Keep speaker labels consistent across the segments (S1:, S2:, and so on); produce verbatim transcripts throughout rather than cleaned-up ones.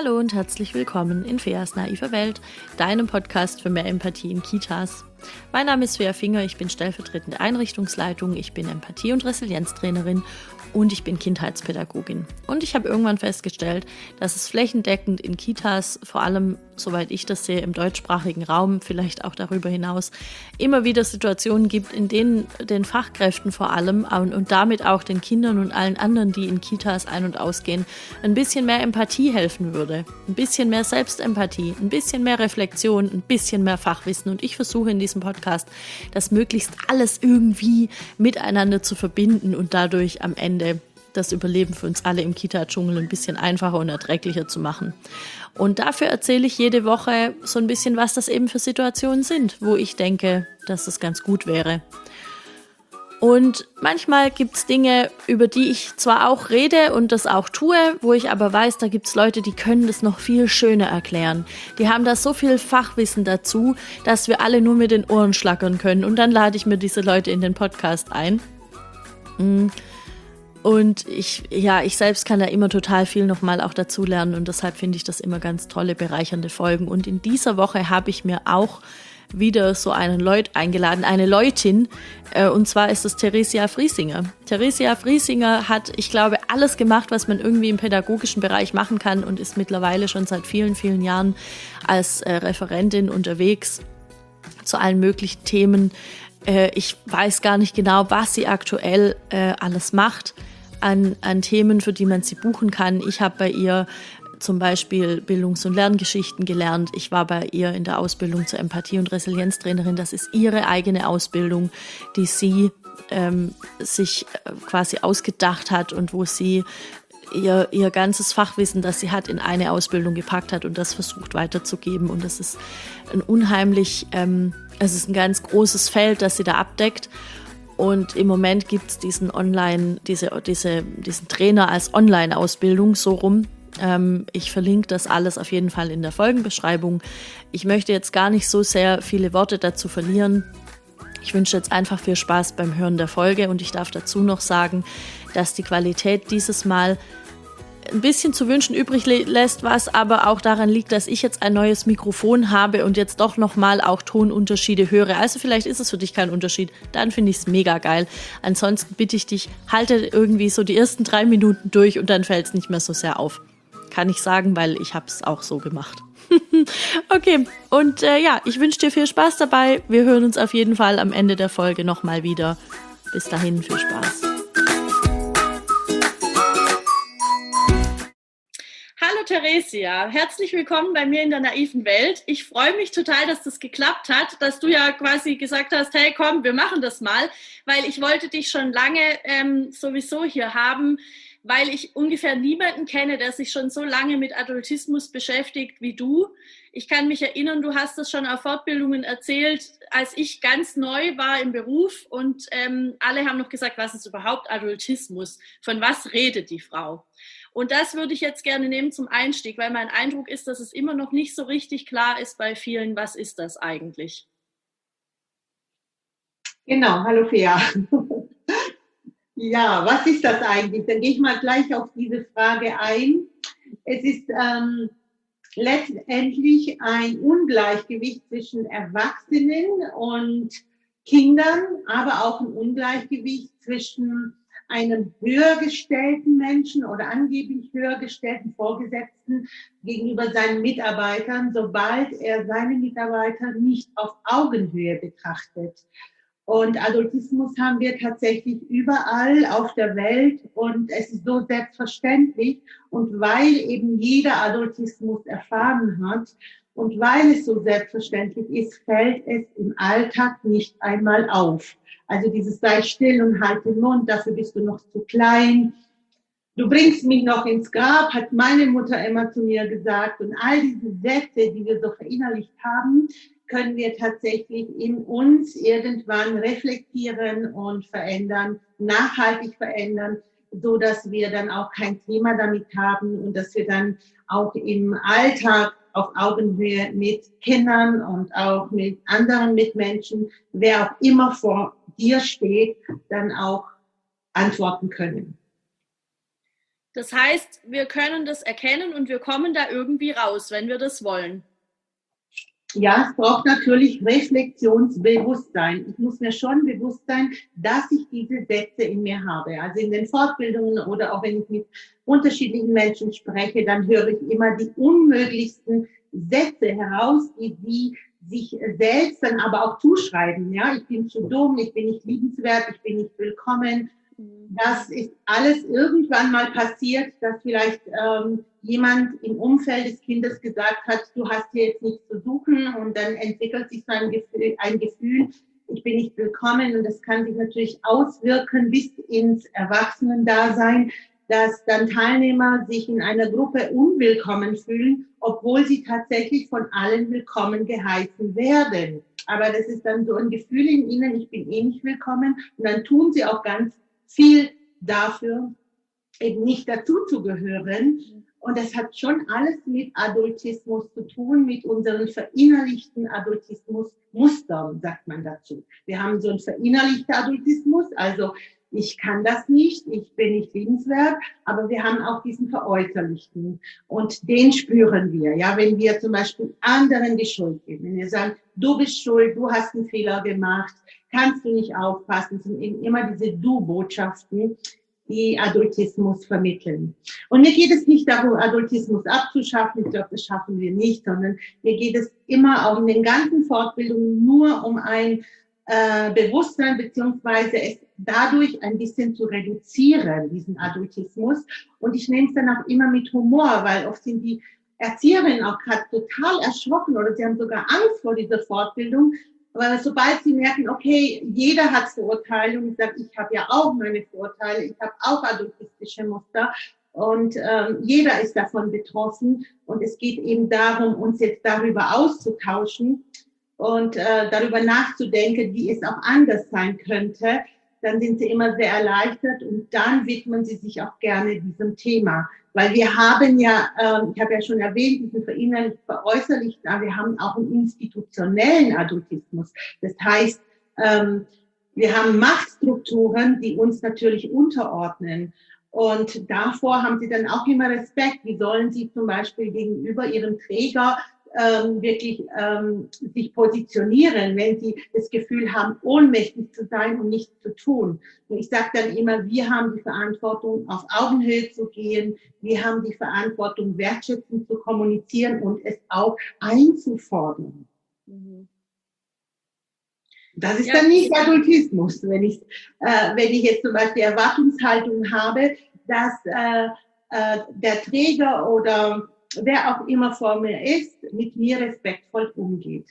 S1: Hallo und herzlich willkommen in Feas naiver Welt, deinem Podcast für mehr Empathie in Kitas. Mein Name ist Fea Finger, ich bin stellvertretende Einrichtungsleitung, ich bin Empathie- und Resilienztrainerin und ich bin Kindheitspädagogin. Und ich habe irgendwann festgestellt, dass es flächendeckend in Kitas, vor allem, soweit ich das sehe, im deutschsprachigen Raum, vielleicht auch darüber hinaus, immer wieder Situationen gibt, in denen den Fachkräften vor allem und, und damit auch den Kindern und allen anderen, die in Kitas ein- und ausgehen, ein bisschen mehr Empathie helfen würde. Ein bisschen mehr Selbstempathie, ein bisschen mehr Reflexion, ein bisschen mehr Fachwissen. Und ich versuche in diesem Podcast, das möglichst alles irgendwie miteinander zu verbinden und dadurch am Ende das Überleben für uns alle im Kita-Dschungel ein bisschen einfacher und erträglicher zu machen. Und dafür erzähle ich jede Woche so ein bisschen, was das eben für Situationen sind, wo ich denke, dass es ganz gut wäre. Und manchmal gibt es Dinge, über die ich zwar auch rede und das auch tue, wo ich aber weiß, da gibt es Leute, die können das noch viel schöner erklären. Die haben da so viel Fachwissen dazu, dass wir alle nur mit den Ohren schlackern können. Und dann lade ich mir diese Leute in den Podcast ein. Und ich, ja, ich selbst kann da immer total viel nochmal auch dazu lernen und deshalb finde ich das immer ganz tolle, bereichernde Folgen. Und in dieser Woche habe ich mir auch wieder so einen Leut eingeladen, eine Leutin, äh, und zwar ist es Theresia Friesinger. Theresia Friesinger hat, ich glaube, alles gemacht, was man irgendwie im pädagogischen Bereich machen kann und ist mittlerweile schon seit vielen, vielen Jahren als äh, Referentin unterwegs zu allen möglichen Themen. Äh, ich weiß gar nicht genau, was sie aktuell äh, alles macht an, an Themen, für die man sie buchen kann. Ich habe bei ihr zum Beispiel Bildungs- und Lerngeschichten gelernt. Ich war bei ihr in der Ausbildung zur Empathie- und Resilienztrainerin. Das ist ihre eigene Ausbildung, die sie ähm, sich quasi ausgedacht hat und wo sie ihr, ihr ganzes Fachwissen, das sie hat, in eine Ausbildung gepackt hat und das versucht weiterzugeben. Und das ist ein unheimlich, ähm, es ist ein ganz großes Feld, das sie da abdeckt. Und im Moment gibt es diesen Online, diese, diese, diesen Trainer als Online-Ausbildung so rum. Ähm, ich verlinke das alles auf jeden Fall in der Folgenbeschreibung. Ich möchte jetzt gar nicht so sehr viele Worte dazu verlieren. Ich wünsche jetzt einfach viel Spaß beim Hören der Folge und ich darf dazu noch sagen, dass die Qualität dieses Mal ein bisschen zu wünschen übrig lässt, was aber auch daran liegt, dass ich jetzt ein neues Mikrofon habe und jetzt doch nochmal auch Tonunterschiede höre. Also vielleicht ist es für dich kein Unterschied, dann finde ich es mega geil. Ansonsten bitte ich dich, halte irgendwie so die ersten drei Minuten durch und dann fällt es nicht mehr so sehr auf. Kann ich sagen, weil ich habe es auch so gemacht. Okay, und äh, ja, ich wünsche dir viel Spaß dabei. Wir hören uns auf jeden Fall am Ende der Folge nochmal wieder. Bis dahin, viel Spaß. Hallo Theresia, herzlich willkommen bei mir in der naiven Welt. Ich freue mich total, dass das geklappt hat, dass du ja quasi gesagt hast, hey komm, wir machen das mal, weil ich wollte dich schon lange ähm, sowieso hier haben, weil ich ungefähr niemanden kenne, der sich schon so lange mit Adultismus beschäftigt wie du. Ich kann mich erinnern, du hast das schon auf Fortbildungen erzählt, als ich ganz neu war im Beruf und ähm, alle haben noch gesagt, was ist überhaupt Adultismus? Von was redet die Frau? Und das würde ich jetzt gerne nehmen zum Einstieg, weil mein Eindruck ist, dass es immer noch nicht so richtig klar ist bei vielen, was ist das eigentlich?
S2: Genau, hallo Fea. Ja, was ist das eigentlich? Dann gehe ich mal gleich auf diese Frage ein. Es ist ähm, letztendlich ein Ungleichgewicht zwischen Erwachsenen und Kindern, aber auch ein Ungleichgewicht zwischen einem höher gestellten Menschen oder angeblich höher gestellten Vorgesetzten gegenüber seinen Mitarbeitern, sobald er seine Mitarbeiter nicht auf Augenhöhe betrachtet. Und Adultismus haben wir tatsächlich überall auf der Welt und es ist so selbstverständlich. Und weil eben jeder Adultismus erfahren hat und weil es so selbstverständlich ist, fällt es im Alltag nicht einmal auf. Also dieses sei still und halt den Mund, dafür bist du noch zu klein. Du bringst mich noch ins Grab, hat meine Mutter immer zu mir gesagt. Und all diese Sätze, die wir so verinnerlicht haben, können wir tatsächlich in uns irgendwann reflektieren und verändern, nachhaltig verändern, so dass wir dann auch kein Thema damit haben und dass wir dann auch im Alltag auf Augenhöhe mit Kindern und auch mit anderen Mitmenschen, wer auch immer vor dir steht, dann auch antworten können.
S1: Das heißt, wir können das erkennen und wir kommen da irgendwie raus, wenn wir das wollen.
S2: Ja, es braucht natürlich Reflexionsbewusstsein. Ich muss mir schon bewusst sein, dass ich diese Sätze in mir habe. Also in den Fortbildungen oder auch wenn ich mit unterschiedlichen Menschen spreche, dann höre ich immer die unmöglichsten Sätze heraus, die sie sich selbst dann aber auch zuschreiben. Ja, ich bin zu dumm, ich bin nicht liebenswert, ich bin nicht willkommen. Das ist alles irgendwann mal passiert, dass vielleicht ähm, jemand im Umfeld des Kindes gesagt hat, du hast hier jetzt nichts zu suchen, und dann entwickelt sich so ein Gefühl, ein Gefühl, ich bin nicht willkommen, und das kann sich natürlich auswirken bis ins Erwachsenendasein, dass dann Teilnehmer sich in einer Gruppe unwillkommen fühlen, obwohl sie tatsächlich von allen willkommen geheißen werden. Aber das ist dann so ein Gefühl in ihnen, ich bin eh nicht willkommen, und dann tun sie auch ganz viel dafür, eben nicht dazuzugehören. Und das hat schon alles mit Adultismus zu tun, mit unseren verinnerlichten Adultismus-Mustern, sagt man dazu. Wir haben so einen verinnerlichten Adultismus, also ich kann das nicht, ich bin nicht liebenswert, aber wir haben auch diesen veräußerlichten, und den spüren wir. Ja, wenn wir zum Beispiel anderen die Schuld geben, wenn wir sagen, du bist schuld, du hast einen Fehler gemacht, kannst du nicht aufpassen, sind eben immer diese Du-Botschaften, die Adultismus vermitteln. Und mir geht es nicht darum, Adultismus abzuschaffen, ich glaube, das schaffen wir nicht, sondern mir geht es immer auch in den ganzen Fortbildungen nur um ein äh, Bewusstsein, beziehungsweise es dadurch ein bisschen zu reduzieren, diesen Adultismus. Und ich nehme es dann auch immer mit Humor, weil oft sind die Erzieherinnen auch gerade total erschrocken oder sie haben sogar Angst vor dieser Fortbildung. Aber sobald sie merken, okay, jeder hat Vorurteile, und ich sage, ich habe ja auch meine Vorurteile, ich habe auch adultistische Muster, und ähm, jeder ist davon betroffen, und es geht eben darum, uns jetzt darüber auszutauschen und äh, darüber nachzudenken, wie es auch anders sein könnte. Dann sind sie immer sehr erleichtert, und dann widmen sie sich auch gerne diesem Thema. Weil wir haben ja, äh, ich habe ja schon erwähnt, diesen verinnerlicht veräußerlichten, aber wir haben auch einen institutionellen Adultismus. Das heißt, ähm, wir haben Machtstrukturen, die uns natürlich unterordnen. Und davor haben sie dann auch immer Respekt. Wie sollen sie zum Beispiel gegenüber ihrem Träger ähm, wirklich ähm, sich positionieren, wenn sie das Gefühl haben, ohnmächtig zu sein und nichts zu tun. Und ich sage dann immer, wir haben die Verantwortung, auf Augenhöhe zu gehen. Wir haben die Verantwortung, wertschätzend zu kommunizieren und es auch einzufordern. Mhm. Das ist ja dann nicht Adultismus, wenn ich, äh, wenn ich jetzt zum Beispiel Erwartungshaltung habe, dass äh, äh, der Träger oder wer auch immer vor mir ist, mit mir respektvoll umgeht.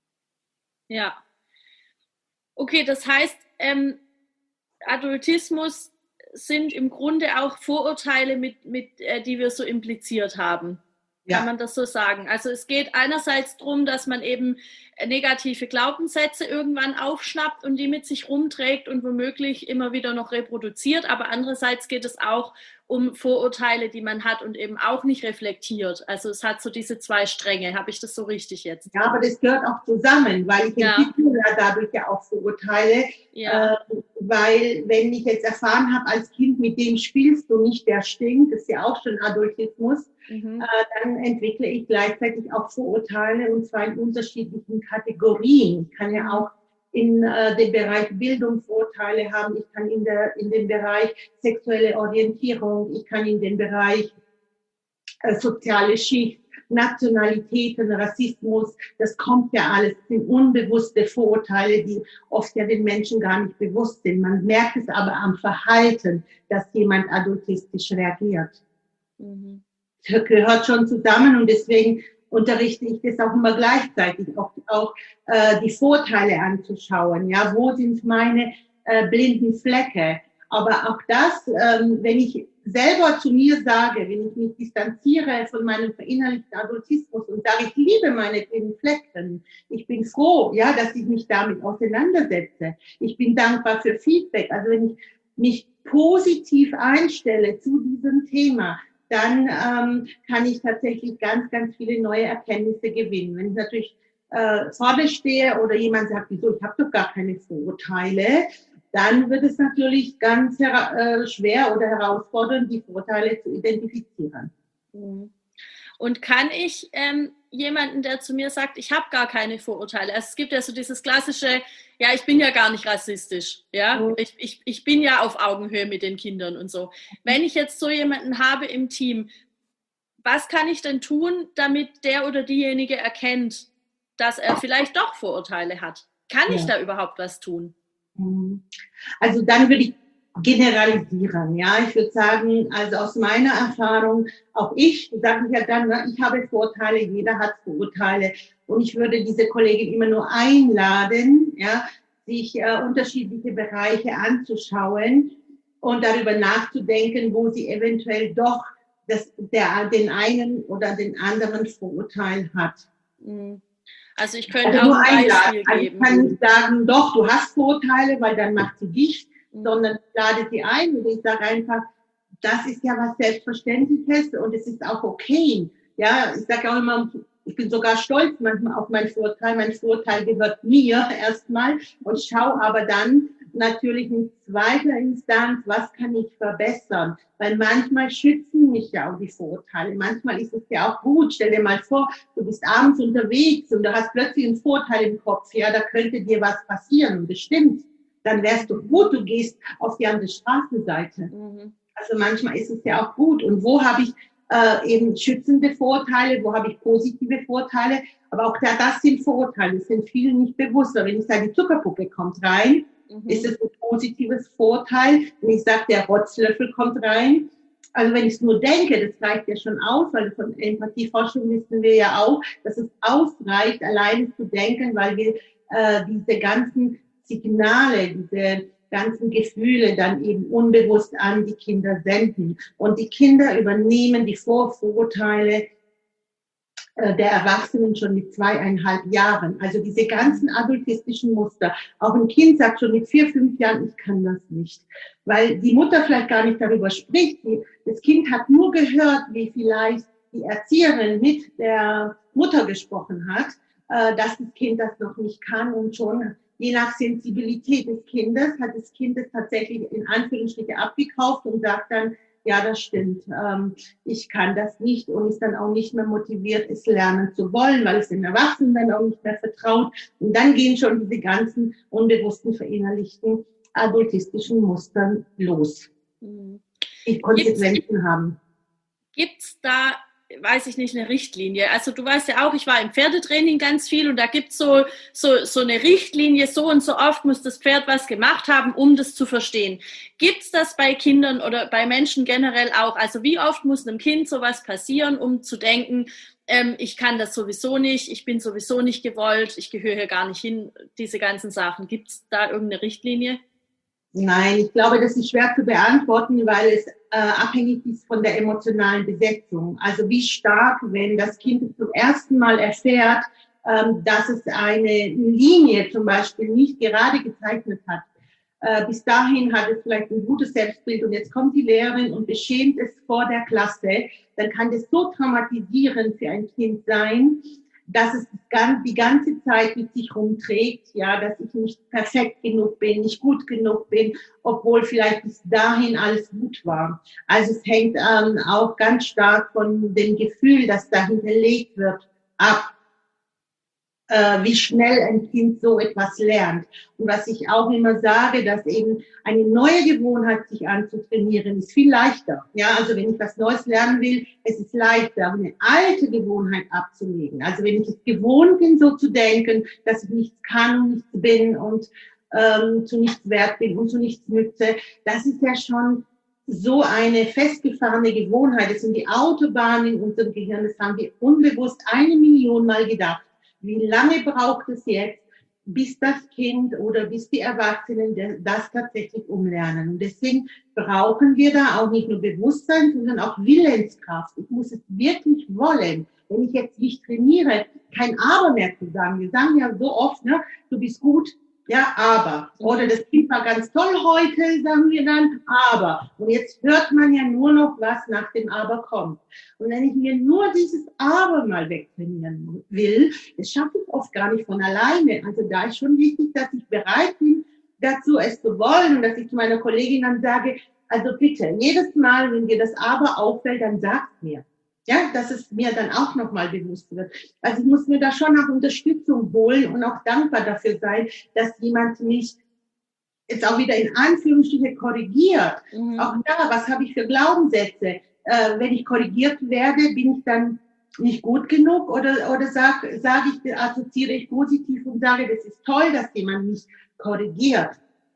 S1: Ja. Okay, das heißt, ähm, Adultismus sind im Grunde auch Vorurteile, mit, mit, äh, die wir so impliziert haben. Ja. Kann man das so sagen? Also es geht einerseits darum, dass man eben negative Glaubenssätze irgendwann aufschnappt und die mit sich rumträgt und womöglich immer wieder noch reproduziert, aber andererseits geht es auch um Vorurteile, die man hat und eben auch nicht reflektiert. Also es hat so diese zwei Stränge. Habe ich das so richtig jetzt?
S2: Ja, aber das gehört auch zusammen, weil ich ja. entwickle ja dadurch ja auch Vorurteile. Ja. Äh, weil wenn ich jetzt erfahren habe als Kind, mit dem spielst du nicht, der stinkt, das ist ja auch schon Adultismus, mhm. äh, dann entwickle ich gleichzeitig auch Vorurteile, und zwar in unterschiedlichen Kategorien. Ich kann ja auch in äh, dem Bereich Bildung Vorurteile haben, ich kann in, der, in dem Bereich sexuelle Orientierung, ich kann in dem Bereich äh, soziale Schicht, Nationalitäten, Rassismus, das kommt ja alles, das sind unbewusste Vorurteile, die oft ja den Menschen gar nicht bewusst sind. Man merkt es aber am Verhalten, dass jemand adultistisch reagiert. Mhm. Das gehört schon zusammen, und deswegen unterrichte ich das auch immer gleichzeitig, auch, auch äh, die Vorteile anzuschauen. Ja, wo sind meine äh, blinden Flecke? Aber auch das, ähm, wenn ich selber zu mir sage, wenn ich mich distanziere von meinem verinnerlichten Adultismus und sage, ich liebe meine blinden Flecken, ich bin froh, ja, dass ich mich damit auseinandersetze. Ich bin dankbar für Feedback. Also wenn ich mich positiv einstelle zu diesem Thema, dann ähm, kann ich tatsächlich ganz, ganz viele neue Erkenntnisse gewinnen. Wenn ich natürlich äh, vorne stehe oder jemand sagt, wieso, ich habe doch gar keine Vorurteile, dann wird es natürlich ganz äh, schwer oder herausfordernd, die Vorteile zu identifizieren.
S1: Und kann ich ähm, jemanden, der zu mir sagt, ich habe gar keine Vorurteile, also es gibt ja so dieses klassische, ja, ich bin ja gar nicht rassistisch, ja, mhm. ich, ich, ich bin ja auf Augenhöhe mit den Kindern und so. Wenn ich jetzt so jemanden habe im Team, was kann ich denn tun, damit der oder diejenige erkennt, dass er vielleicht doch Vorurteile hat? Kann ja. ich da überhaupt was tun?
S2: Also dann würde ich generalisieren, ja, ich würde sagen, also aus meiner Erfahrung, auch ich, sage ich ja dann, ich habe Vorteile, jeder hat Vorurteile und ich würde diese Kollegin immer nur einladen, ja, sich äh, unterschiedliche Bereiche anzuschauen und darüber nachzudenken, wo sie eventuell doch das, der, den einen oder den anderen Vorurteil hat.
S1: Also ich könnte also auch ein Beispiel
S2: also
S1: geben.
S2: Ich kann nicht sagen, doch, du hast Vorurteile, weil dann macht sie dich, mhm. sondern ich lade sie ein und ich sage einfach, das ist ja was Selbstverständliches und es ist auch okay. Ja, ich sage auch immer, ich bin sogar stolz manchmal auf meinen Vorteil. Mein Vorteil gehört mir erstmal und schaue aber dann natürlich in zweiter Instanz, was kann ich verbessern? Weil manchmal schützen mich ja auch die Vorteile. Manchmal ist es ja auch gut. Stell dir mal vor, du bist abends unterwegs und du hast plötzlich einen Vorteil im Kopf. Ja, da könnte dir was passieren und bestimmt. Dann wärst du gut, du gehst auf die andere Straßenseite. Mhm. Also manchmal ist es ja auch gut. Und wo habe ich äh, eben schützende Vorteile, wo habe ich positive Vorteile? Aber auch da, das sind Vorteile, das sind vielen nicht bewusst. Aber wenn ich sage, die Zuckerpuppe kommt rein, mhm. ist es ein positives Vorteil. Wenn ich sage, der Rotzlöffel kommt rein, also wenn ich es nur denke, das reicht ja schon aus, weil von Empathieforschung wissen wir ja auch, dass es ausreicht, alleine zu denken, weil wir äh, diese ganzen Signale, diese ganzen Gefühle dann eben unbewusst an die Kinder senden. Und die Kinder übernehmen die Vorurteile äh, der Erwachsenen schon mit zweieinhalb Jahren. Also diese ganzen adultistischen Muster. Auch ein Kind sagt schon mit vier, fünf Jahren, ich kann das nicht. Weil die Mutter vielleicht gar nicht darüber spricht. Das Kind hat nur gehört, wie vielleicht die Erzieherin mit der Mutter gesprochen hat, äh, dass das Kind das noch nicht kann und schon je nach Sensibilität des Kindes hat das Kind es tatsächlich in Anführungsstrichen abgekauft und sagt dann, ja, das stimmt, ähm, ich kann das nicht und ist dann auch nicht mehr motiviert, es lernen zu wollen, weil es den Erwachsenen dann auch nicht mehr vertraut. Und dann gehen schon diese ganzen unbewussten, verinnerlichten, adultistischen Mustern los, die Konsequenzen haben.
S1: Gibt's da, weiß ich nicht, eine Richtlinie? Also du weißt ja auch, ich war im Pferdetraining ganz viel und da gibt's so, so, so eine Richtlinie, so und so oft muss das Pferd was gemacht haben, um das zu verstehen. Gibt's das bei Kindern oder bei Menschen generell auch? Also wie oft muss einem Kind sowas passieren, um zu denken, ähm, ich kann das sowieso nicht, ich bin sowieso nicht gewollt, ich gehöre hier gar nicht hin, diese ganzen Sachen. Gibt's da irgendeine Richtlinie?
S2: Nein, ich glaube, das ist schwer zu beantworten, weil es äh, abhängig ist von der emotionalen Besetzung. Also wie stark, wenn das Kind zum ersten Mal erfährt, ähm, dass es eine Linie zum Beispiel nicht gerade gezeichnet hat. Äh, bis dahin hat es vielleicht ein gutes Selbstbild und jetzt kommt die Lehrerin und beschämt es vor der Klasse. Dann kann das so traumatisierend für ein Kind sein, dass es die ganze Zeit mit sich rumträgt, ja, dass ich nicht perfekt genug bin, nicht gut genug bin, obwohl vielleicht bis dahin alles gut war. Also es hängt ähm, auch ganz stark von dem Gefühl, das da hinterlegt wird, ab, äh, wie schnell ein Kind so etwas lernt. Und was ich auch immer sage, dass eben eine neue Gewohnheit sich anzutrainieren, ist viel leichter. Ja, also wenn ich was Neues lernen will, es ist leichter, eine alte Gewohnheit abzulegen. Also wenn ich es gewohnt bin, so zu denken, dass ich nichts kann, nichts bin und ähm, zu nichts wert bin und zu nichts nütze, das ist ja schon so eine festgefahrene Gewohnheit. Das sind die Autobahnen in unserem Gehirn, das haben wir unbewusst eine Million Mal gedacht. Wie lange braucht es jetzt, bis das Kind oder bis die Erwachsenen das tatsächlich umlernen? Und deswegen brauchen wir da auch nicht nur Bewusstsein, sondern auch Willenskraft. Ich muss es wirklich wollen. Wenn ich jetzt nicht trainiere, kein Aber mehr zu sagen. Wir sagen ja so oft, ne, du bist gut, ja, aber. Oder das Kind war ganz toll heute, sagen wir dann, aber. Und jetzt hört man ja nur noch, was nach dem Aber kommt. Und wenn ich mir nur dieses Aber mal wegtrainieren will, das schaffe ich oft gar nicht von alleine. Also da ist schon wichtig, dass ich bereit bin, dazu, es zu wollen und dass ich zu meiner Kollegin dann sage, also bitte, jedes Mal, wenn dir das Aber auffällt, dann sag's mir. Ja, dass es mir dann auch nochmal bewusst wird. Also ich muss mir da schon auch Unterstützung holen und auch dankbar dafür sein, dass jemand mich jetzt auch wieder in Anführungsstrichen korrigiert. Mhm. Auch da, was habe ich für Glaubenssätze? Äh, wenn ich korrigiert werde, bin ich dann nicht gut genug oder, oder sage sag ich, assoziiere ich positiv und sage, das ist toll, dass jemand mich korrigiert.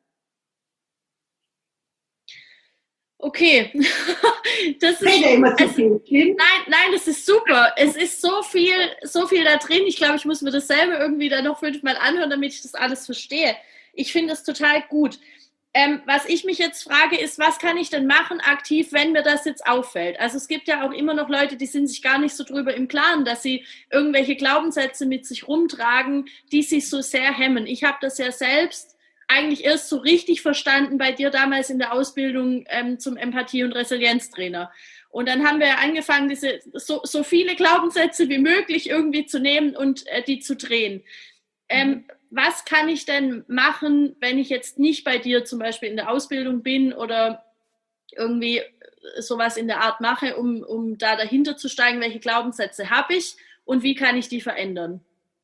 S1: Okay, das ist,
S2: immer zu viel,
S1: nein, nein, das ist super. Es ist so viel, so viel da drin. Ich glaube, ich muss mir dasselbe irgendwie dann noch fünfmal anhören, damit ich das alles verstehe. Ich finde das total gut. Ähm, was ich mich jetzt frage, ist, was kann ich denn machen aktiv, wenn mir das jetzt auffällt? Also es gibt ja auch immer noch Leute, die sind sich gar nicht so drüber im Klaren, dass sie irgendwelche Glaubenssätze mit sich rumtragen, die sich so sehr hemmen. Ich habe das ja selbst eigentlich erst so richtig verstanden bei dir damals in der Ausbildung ähm, zum Empathie- und Resilienztrainer. Und dann haben wir angefangen, diese so, so viele Glaubenssätze wie möglich irgendwie zu nehmen und äh, die zu drehen. Ähm, was kann ich denn machen, wenn ich jetzt nicht bei dir zum Beispiel in der Ausbildung bin oder irgendwie sowas in der Art mache, um, um da dahinter zu steigen, welche Glaubenssätze habe ich und wie kann ich die verändern?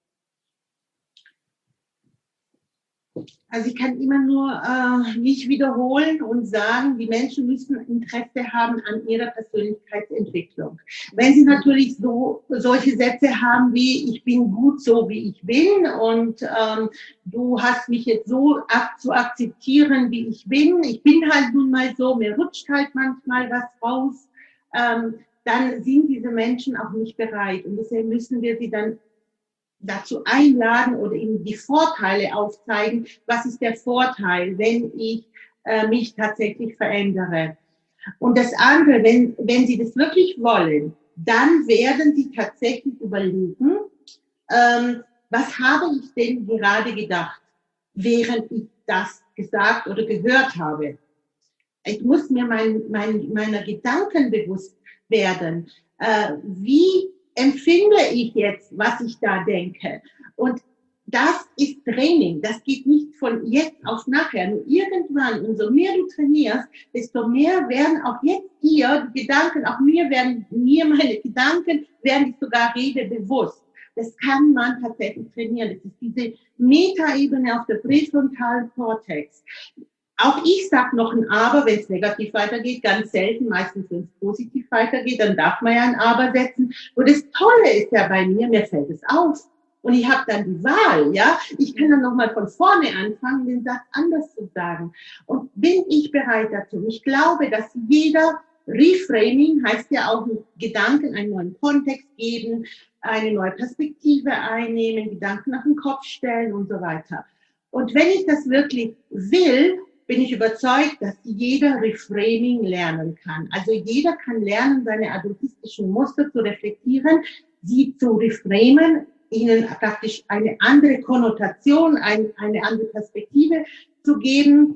S2: Also ich kann immer nur äh, mich wiederholen und sagen, die Menschen müssen Interesse haben an ihrer Persönlichkeitsentwicklung. Wenn sie natürlich so solche Sätze haben wie, ich bin gut so, wie ich bin und ähm, du hast mich jetzt so ak- zu akzeptieren, wie ich bin, ich bin halt nun mal so, mir rutscht halt manchmal was raus, ähm, dann sind diese Menschen auch nicht bereit und deshalb müssen wir sie dann dazu einladen oder ihnen die Vorteile aufzeigen. Was ist der Vorteil, wenn ich äh, mich tatsächlich verändere? Und das andere, wenn, wenn sie das wirklich wollen, dann werden sie tatsächlich überlegen, ähm, was habe ich denn gerade gedacht, während ich das gesagt oder gehört habe. Ich muss mir mein, mein, meiner Gedanken bewusst werden. Äh, wie empfinde ich jetzt, was ich da denke? Und das ist Training. Das geht nicht von jetzt auf nachher. Nur irgendwann, umso mehr du trainierst, desto mehr werden auch jetzt dir die Gedanken, auch mir werden, mir meine Gedanken, werden ich sogar rede bewusst. Das kann man tatsächlich trainieren. Das ist diese Metaebene auf der präfrontalen Kortex. Auch ich sage noch ein Aber, wenn es negativ weitergeht, ganz selten, meistens wenn es positiv weitergeht, dann darf man ja ein Aber setzen. Und das Tolle ist ja bei mir, mir fällt es auf. Und ich habe dann die Wahl, ja. Ich kann dann nochmal von vorne anfangen, den Satz anders zu sagen. Und bin ich bereit dazu? Ich glaube, dass jeder Reframing heißt ja auch Gedanken einen neuen Kontext geben, eine neue Perspektive einnehmen, Gedanken nach den Kopf stellen und so weiter. Und wenn ich das wirklich will, bin ich überzeugt, dass jeder Reframing lernen kann. Also jeder kann lernen, seine adultistischen Muster zu reflektieren, sie zu reframen, ihnen praktisch eine andere Konnotation, ein, eine andere Perspektive zu geben,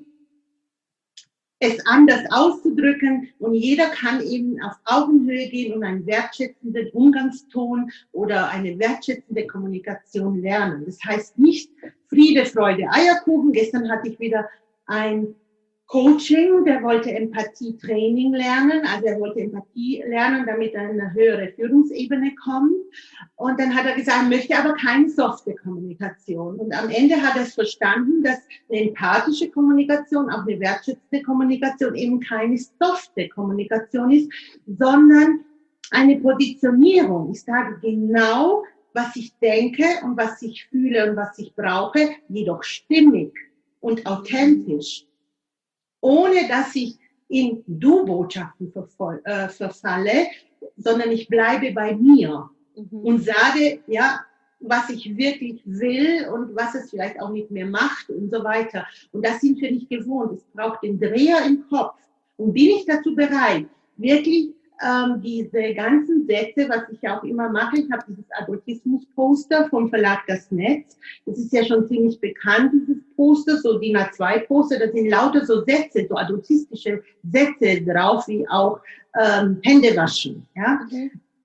S2: es anders auszudrücken und jeder kann eben auf Augenhöhe gehen und einen wertschätzenden Umgangston oder eine wertschätzende Kommunikation lernen. Das heißt nicht Friede, Freude, Eierkuchen. Gestern hatte ich wieder ein Coaching, der wollte Empathie-Training lernen, also er wollte Empathie lernen, damit er in eine höhere Führungsebene kommt. Und dann hat er gesagt, er möchte aber keine softe Kommunikation. Und am Ende hat er es verstanden, dass eine empathische Kommunikation, auch eine wertschätzende Kommunikation eben keine softe Kommunikation ist, sondern eine Positionierung. Ich sage genau, was ich denke und was ich fühle und was ich brauche, jedoch stimmig und authentisch, ohne dass ich in Du-Botschaften äh, verfalle, sondern ich bleibe bei mir mhm. und sage, ja, was ich wirklich will und was es vielleicht auch mit mir macht und so weiter. Und das sind wir nicht gewohnt. Es braucht den Dreher im Kopf. Und bin ich dazu bereit, wirklich ähm, diese ganzen Sätze, was ich auch immer mache, ich habe dieses Adultismus-Poster vom Verlag Das Netz, das ist ja schon ziemlich bekannt, dieses Poster, so D I N A zwei Poster, da sind lauter so Sätze, so adultistische Sätze drauf, wie auch ähm, Hände waschen. Ja? Okay.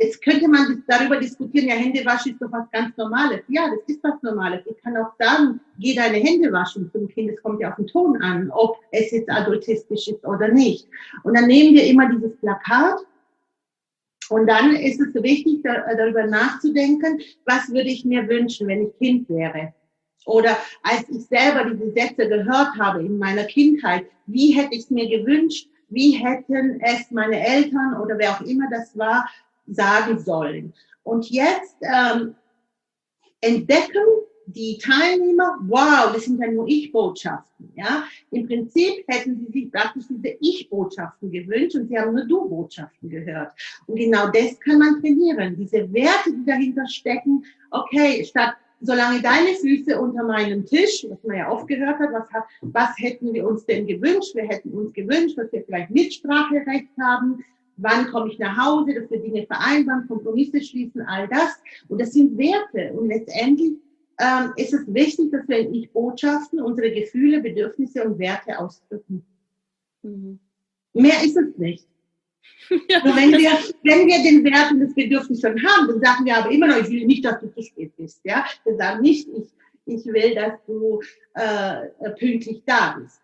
S2: Jetzt könnte man darüber diskutieren, ja, Händewaschen ist doch was ganz Normales. Ja, das ist was Normales. Ich kann auch sagen, geh deine Hände waschen zum Kind. Es kommt ja auf den Ton an, ob es jetzt adultistisch ist oder nicht. Und dann nehmen wir immer dieses Plakat. Und dann ist es wichtig, darüber nachzudenken, was würde ich mir wünschen, wenn ich Kind wäre. Oder als ich selber diese Sätze gehört habe in meiner Kindheit, wie hätte ich es mir gewünscht, wie hätten es meine Eltern oder wer auch immer das war, sagen sollen. Und jetzt ähm, entdecken die Teilnehmer, wow, das sind ja nur Ich-Botschaften. Ja? Im Prinzip hätten sie sich praktisch diese Ich-Botschaften gewünscht und sie haben nur Du-Botschaften gehört. Und genau das kann man trainieren. Diese Werte, die dahinter stecken, okay, statt solange deine Füße unter meinem Tisch, was man ja oft gehört hat, was, was hätten wir uns denn gewünscht? Wir hätten uns gewünscht, dass wir vielleicht Mitspracherecht haben. Wann komme ich nach Hause, dass wir Dinge vereinbaren, Kompromisse schließen, all das. Und das sind Werte. Und letztendlich ähm, ist es wichtig, dass wir in Ich-Botschaften unsere Gefühle, Bedürfnisse und Werte ausdrücken. Mhm. Mehr ist es nicht. Ja, nur wenn wir, wenn wir den Wert und das Bedürfnis schon haben, dann sagen wir aber immer noch, ich will nicht, dass du zu spät bist. Ja? Wir sagen nicht, ich, ich will, dass du äh, pünktlich da bist.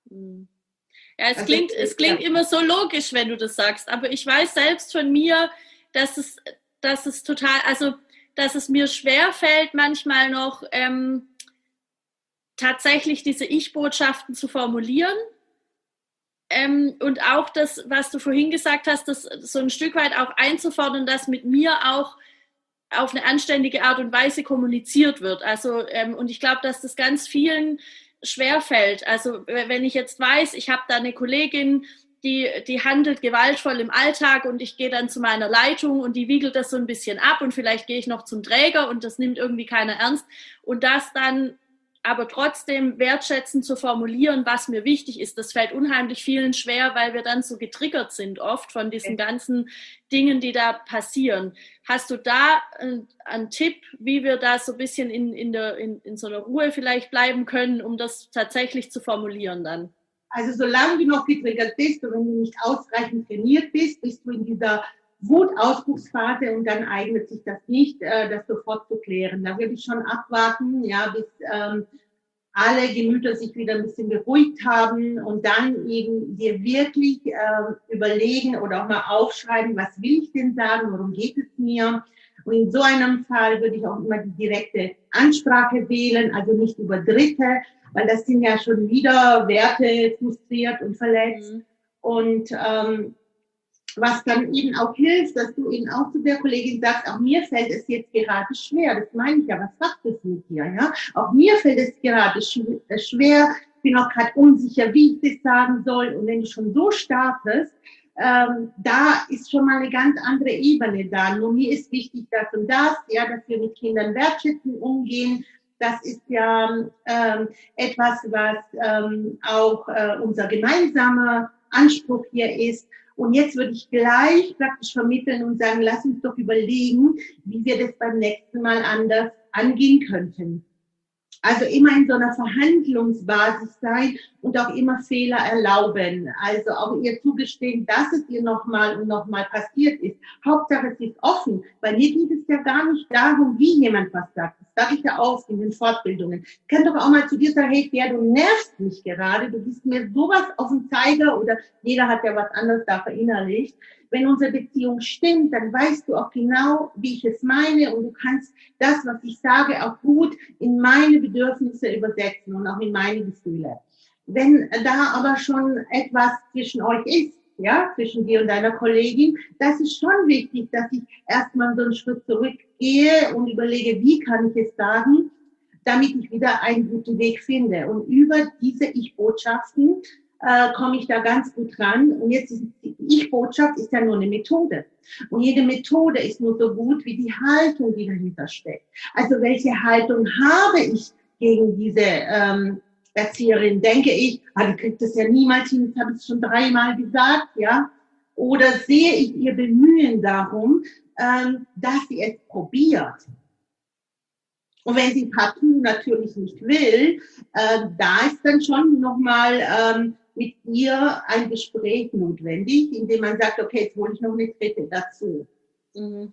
S1: Ja, es also, klingt, es klingt ja. immer so logisch, wenn du das sagst, aber ich weiß selbst von mir, dass es, dass es total, also dass es mir schwerfällt, manchmal noch ähm, tatsächlich diese Ich-Botschaften zu formulieren. Ähm, und auch das, was du vorhin gesagt hast, das so ein Stück weit auch einzufordern, dass mit mir auch auf eine anständige Art und Weise kommuniziert wird. Also, ähm, und ich glaube, dass das ganz vielen schwerfällt. Also, wenn ich jetzt weiß, ich habe da eine Kollegin, die, die handelt gewaltvoll im Alltag und ich gehe dann zu meiner Leitung und die wiegelt das so ein bisschen ab und vielleicht gehe ich noch zum Träger und das nimmt irgendwie keiner ernst. Und das dann aber trotzdem wertschätzend zu formulieren, was mir wichtig ist, das fällt unheimlich vielen schwer, weil wir dann so getriggert sind oft von diesen ganzen Dingen, die da passieren. Hast du da einen, einen Tipp, wie wir da so ein bisschen in, in, der, in, in so einer Ruhe vielleicht bleiben können, um das tatsächlich zu formulieren dann?
S2: Also solange du noch getriggert bist und wenn du nicht ausreichend trainiert bist, bist du in dieser Wutausbruchsphase und dann eignet sich das nicht, äh, das sofort zu klären. Da würde ich schon abwarten, ja, bis ähm, alle Gemüter sich wieder ein bisschen beruhigt haben und dann eben dir wirklich äh, überlegen oder auch mal aufschreiben, was will ich denn sagen, worum geht es mir? Und in so einem Fall würde ich auch immer die direkte Ansprache wählen, also nicht über Dritte, weil das sind ja schon wieder Werte frustriert und verletzt. Mhm. Und ähm, was dann eben auch hilft, dass du eben auch zu der Kollegin sagst, auch mir fällt es jetzt gerade schwer. Das meine ich ja, was macht das mit dir? Ja? Auch mir fällt es gerade schwer, ich bin auch gerade unsicher, wie ich das sagen soll. Und wenn du schon so startest, ähm, da ist schon mal eine ganz andere Ebene da. Nur mir ist wichtig das und das, ja, dass wir mit Kindern wertschätzend umgehen. Das ist ja ähm, etwas, was ähm, auch äh, unser gemeinsamer Anspruch hier ist. Und jetzt würde ich gleich praktisch vermitteln und sagen, lass uns doch überlegen, wie wir das beim nächsten Mal anders angehen könnten. Also immer in so einer Verhandlungsbasis sein und auch immer Fehler erlauben. Also auch ihr zugestehen, dass es ihr nochmal und nochmal passiert ist. Hauptsache es ist offen, weil hier geht es ja gar nicht darum, wie jemand was sagt. Das sage ich ja oft in den Fortbildungen. Ich kann doch auch mal zu dir sagen, hey, Pierre, du nervst mich gerade, du bist mir sowas auf den Zeiger oder jeder hat ja was anderes da verinnerlicht. Wenn unsere Beziehung stimmt, dann weißt du auch genau, wie ich es meine und du kannst das, was ich sage, auch gut in meine Bedürfnisse übersetzen und auch in meine Gefühle. Wenn da aber schon etwas zwischen euch ist, ja, zwischen dir und deiner Kollegin, das ist schon wichtig, dass ich erstmal so einen Schritt zurückgehe und überlege, wie kann ich es sagen, damit ich wieder einen guten Weg finde. Und über diese Ich-Botschaften äh, komme ich da ganz gut ran. Und jetzt ist die Ich-Botschaft ist ja nur eine Methode. Und jede Methode ist nur so gut wie die Haltung, die dahinter steckt. Also welche Haltung habe ich gegen diese ähm, Erzieherin? Denke ich, ah, die kriegt das ja niemals hin, das habe ich schon dreimal gesagt, ja? Oder sehe ich ihr Bemühen darum, ähm, dass sie es probiert? Und wenn sie partout natürlich nicht will, äh, da ist dann schon nochmal ähm, mit ihr ein Gespräch notwendig, indem man sagt, okay, jetzt hole ich noch eine Dritte dazu.
S1: Mhm.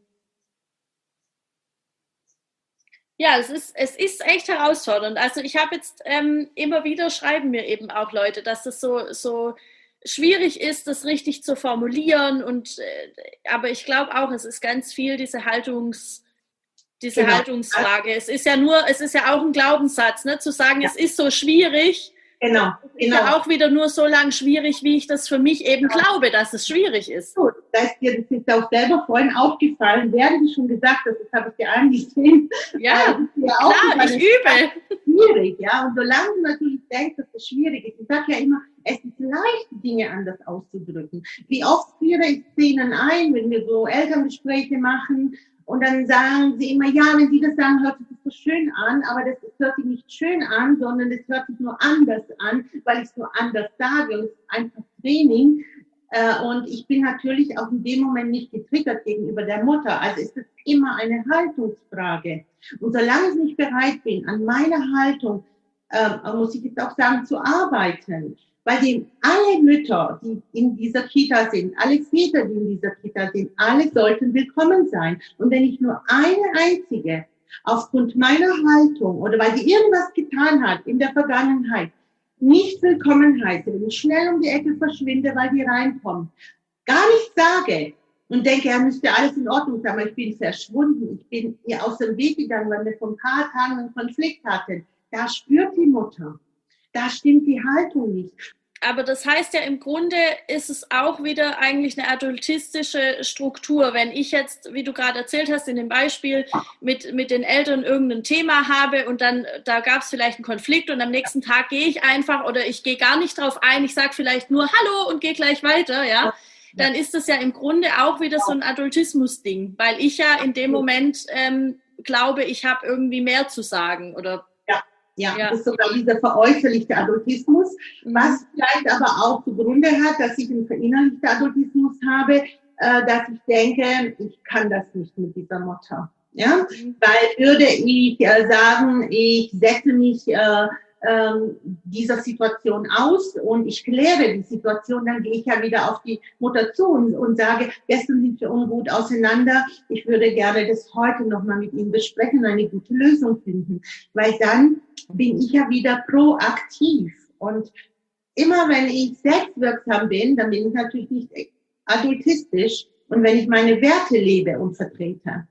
S1: Ja, es ist, es ist echt herausfordernd. Also ich habe jetzt ähm, immer wieder schreiben mir eben auch Leute, dass es so, so schwierig ist, das richtig zu formulieren. Und äh, aber ich glaube auch, es ist ganz viel diese Haltungs, diese
S2: Genau.
S1: Haltungsfrage. Es ist ja nur, es ist ja auch ein Glaubenssatz, ne, zu sagen, ja. Es ist so schwierig.
S2: Genau,
S1: es ist genau. ja auch wieder nur so lang schwierig, wie ich das für mich eben genau. glaube, dass es schwierig ist.
S2: Gut, da ist dir das ist auch selber vorhin aufgefallen, während du schon gesagt hast, das habe ich dir angesehen.
S1: Ja, äh, klar, ich übe.
S2: Schwierig, ja, und solange du natürlich denkst, dass es schwierig ist, ich sage ja immer, es ist leicht, Dinge anders auszudrücken. Wie oft führe ich Szenen ein, wenn wir so Elterngespräche machen, und dann sagen sie immer, ja, wenn sie das sagen, hört sich das so schön an, aber das hört sich nicht schön an, sondern es hört sich nur anders an, weil ich es nur anders sage, und es ist einfach Training. Und ich bin natürlich auch in dem Moment nicht getriggert gegenüber der Mutter. Also ist es immer eine Haltungsfrage. Und solange ich nicht bereit bin, an meiner Haltung, äh, muss ich jetzt auch sagen, zu arbeiten, weil die, alle Mütter, die in dieser Kita sind, alle Väter, die in dieser Kita sind, alle sollten willkommen sein. Und wenn ich nur eine einzige aufgrund meiner Haltung oder weil die irgendwas getan hat in der Vergangenheit, nicht willkommen heiße, wenn ich schnell um die Ecke verschwinde, weil die reinkommen, gar nichts sage und denke, ja, müsste alles in Ordnung sein, aber ich bin verschwunden, ich bin ihr aus dem Weg gegangen, weil wir vor ein paar Tagen einen Konflikt hatten. Da spürt die Mutter, da stimmt die Haltung nicht.
S1: Aber das heißt ja, im Grunde ist es auch wieder eigentlich eine adultistische Struktur. Wenn ich jetzt, wie du gerade erzählt hast, in dem Beispiel mit, mit den Eltern irgendein Thema habe und dann, da gab es vielleicht einen Konflikt und am nächsten Tag gehe ich einfach oder ich gehe gar nicht drauf ein, ich sage vielleicht nur Hallo und gehe gleich weiter, ja, dann ist das ja im Grunde auch wieder so ein Adultismus-Ding, weil ich ja in dem Moment ähm, glaube, ich habe irgendwie mehr zu sagen oder
S2: Ja, ja, das ist sogar dieser veräußerlichte Adultismus, mhm. was vielleicht aber auch zugrunde hat, dass ich einen verinnerlichten Adultismus habe, äh, dass ich denke, ich kann das nicht mit dieser Mutter. Ja, mhm. weil würde ich äh, sagen, ich setze mich äh, äh, dieser Situation aus und ich kläre die Situation, dann gehe ich ja wieder auf die Mutter zu und, und sage, gestern sind wir ungut auseinander, ich würde gerne das heute nochmal mit Ihnen besprechen, eine gute Lösung finden, weil dann bin ich ja wieder proaktiv. Und immer wenn ich selbstwirksam bin, dann bin ich natürlich nicht adultistisch. Und wenn ich meine Werte lebe und vertrete.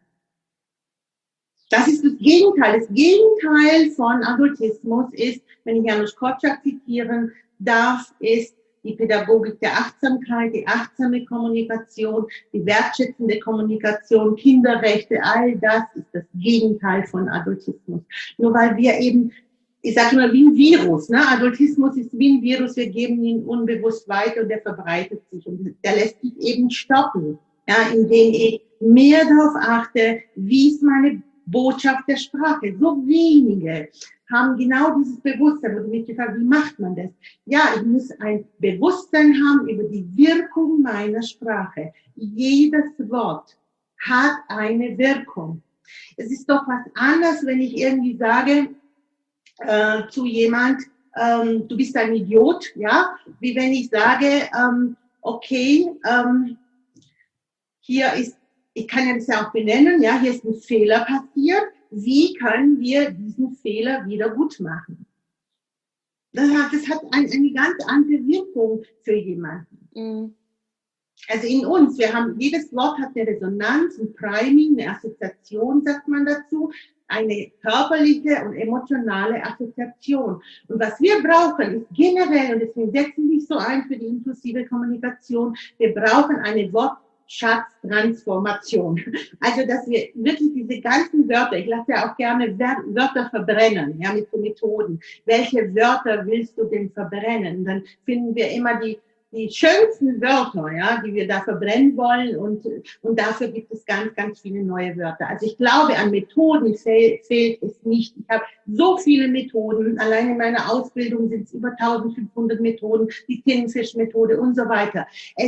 S2: Das ist das Gegenteil. Das Gegenteil von Adultismus ist, wenn ich Janusz Korczak zitieren darf, ist die Pädagogik der Achtsamkeit, die achtsame Kommunikation, die wertschätzende Kommunikation, Kinderrechte, all das ist das Gegenteil von Adultismus. Nur weil wir eben, ich sage immer, wie ein Virus, ne? Adultismus ist wie ein Virus, wir geben ihn unbewusst weiter und der verbreitet sich und der lässt sich eben stoppen, ja, indem ich mehr darauf achte, wie ist meine Botschaft der Sprache. So wenige haben genau dieses Bewusstsein. Und mich gefragt, wie macht man das? Ja, ich muss ein Bewusstsein haben über die Wirkung meiner Sprache. Jedes Wort hat eine Wirkung. Es ist doch was anderes, wenn ich irgendwie sage äh, zu jemand, ähm, du bist ein Idiot, ja, wie wenn ich sage, ähm, okay, ähm, hier ist, ich kann ja das ja auch benennen, ja, hier ist ein Fehler passiert. Wie können wir diesen Fehler wieder gut machen? Das hat, das hat ein, eine ganz andere Wirkung für jemanden. Mhm. Also in uns, wir haben, jedes Wort hat eine Resonanz, ein Priming, eine Assoziation, sagt man dazu, eine körperliche und emotionale Assoziation. Und was wir brauchen, ist generell, und deswegen setzen wir so ein für die inklusive Kommunikation, wir brauchen eine Wort- Schatztransformation. Also, dass wir wirklich diese ganzen Wörter, ich lasse ja auch gerne Wörter verbrennen, ja, mit so Methoden. Welche Wörter willst du denn verbrennen? Dann finden wir immer die, die schönsten Wörter, ja, die wir da verbrennen wollen und, und dafür gibt es ganz, ganz viele neue Wörter. Also ich glaube, an Methoden fehlt, fehlt es nicht. Ich habe so viele Methoden, allein in meiner Ausbildung sind es über eintausendfünfhundert Methoden, die Tintenfisch-Methode und so weiter. Es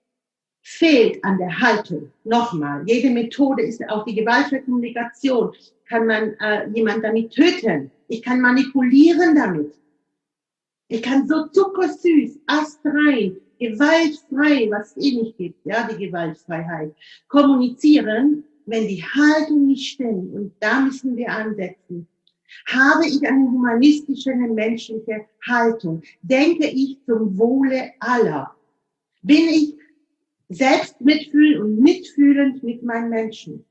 S2: fehlt an der Haltung. Nochmal, jede Methode ist auch die gewaltfreie Kommunikation. Kann man äh, jemand damit töten? Ich kann manipulieren damit. Ich kann so zuckersüß, astrein, gewaltfrei, was es eh nicht gibt, ja, die Gewaltfreiheit, kommunizieren, wenn die Haltung nicht stimmt, und da müssen wir ansetzen. Habe ich eine humanistische, eine menschliche Haltung? Denke ich zum Wohle aller? Bin ich selbst mitfühlend und mitfühlend mit meinen Menschen?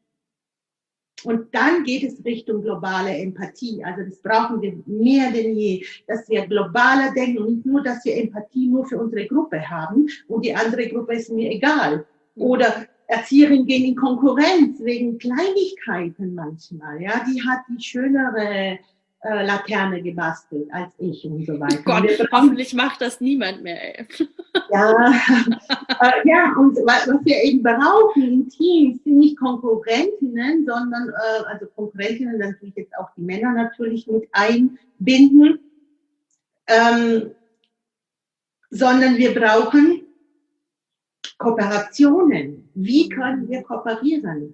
S2: Und dann geht es Richtung globale Empathie. Also das brauchen wir mehr denn je, dass wir globaler denken und nicht nur, dass wir Empathie nur für unsere Gruppe haben und die andere Gruppe ist mir egal. Oder Erzieherinnen gehen in Konkurrenz wegen Kleinigkeiten manchmal. Ja, die hat die schönere äh, Laterne gebastelt als ich und so weiter.
S1: Oh Gott, hoffentlich macht das niemand mehr. Ey.
S2: Ja, äh, ja, und was, was wir eben brauchen in Teams sind nicht Konkurrentinnen, sondern äh, also Konkurrentinnen, dann tue ich jetzt auch die Männer natürlich mit einbinden, ähm, sondern wir brauchen Kooperationen. Wie können wir kooperieren?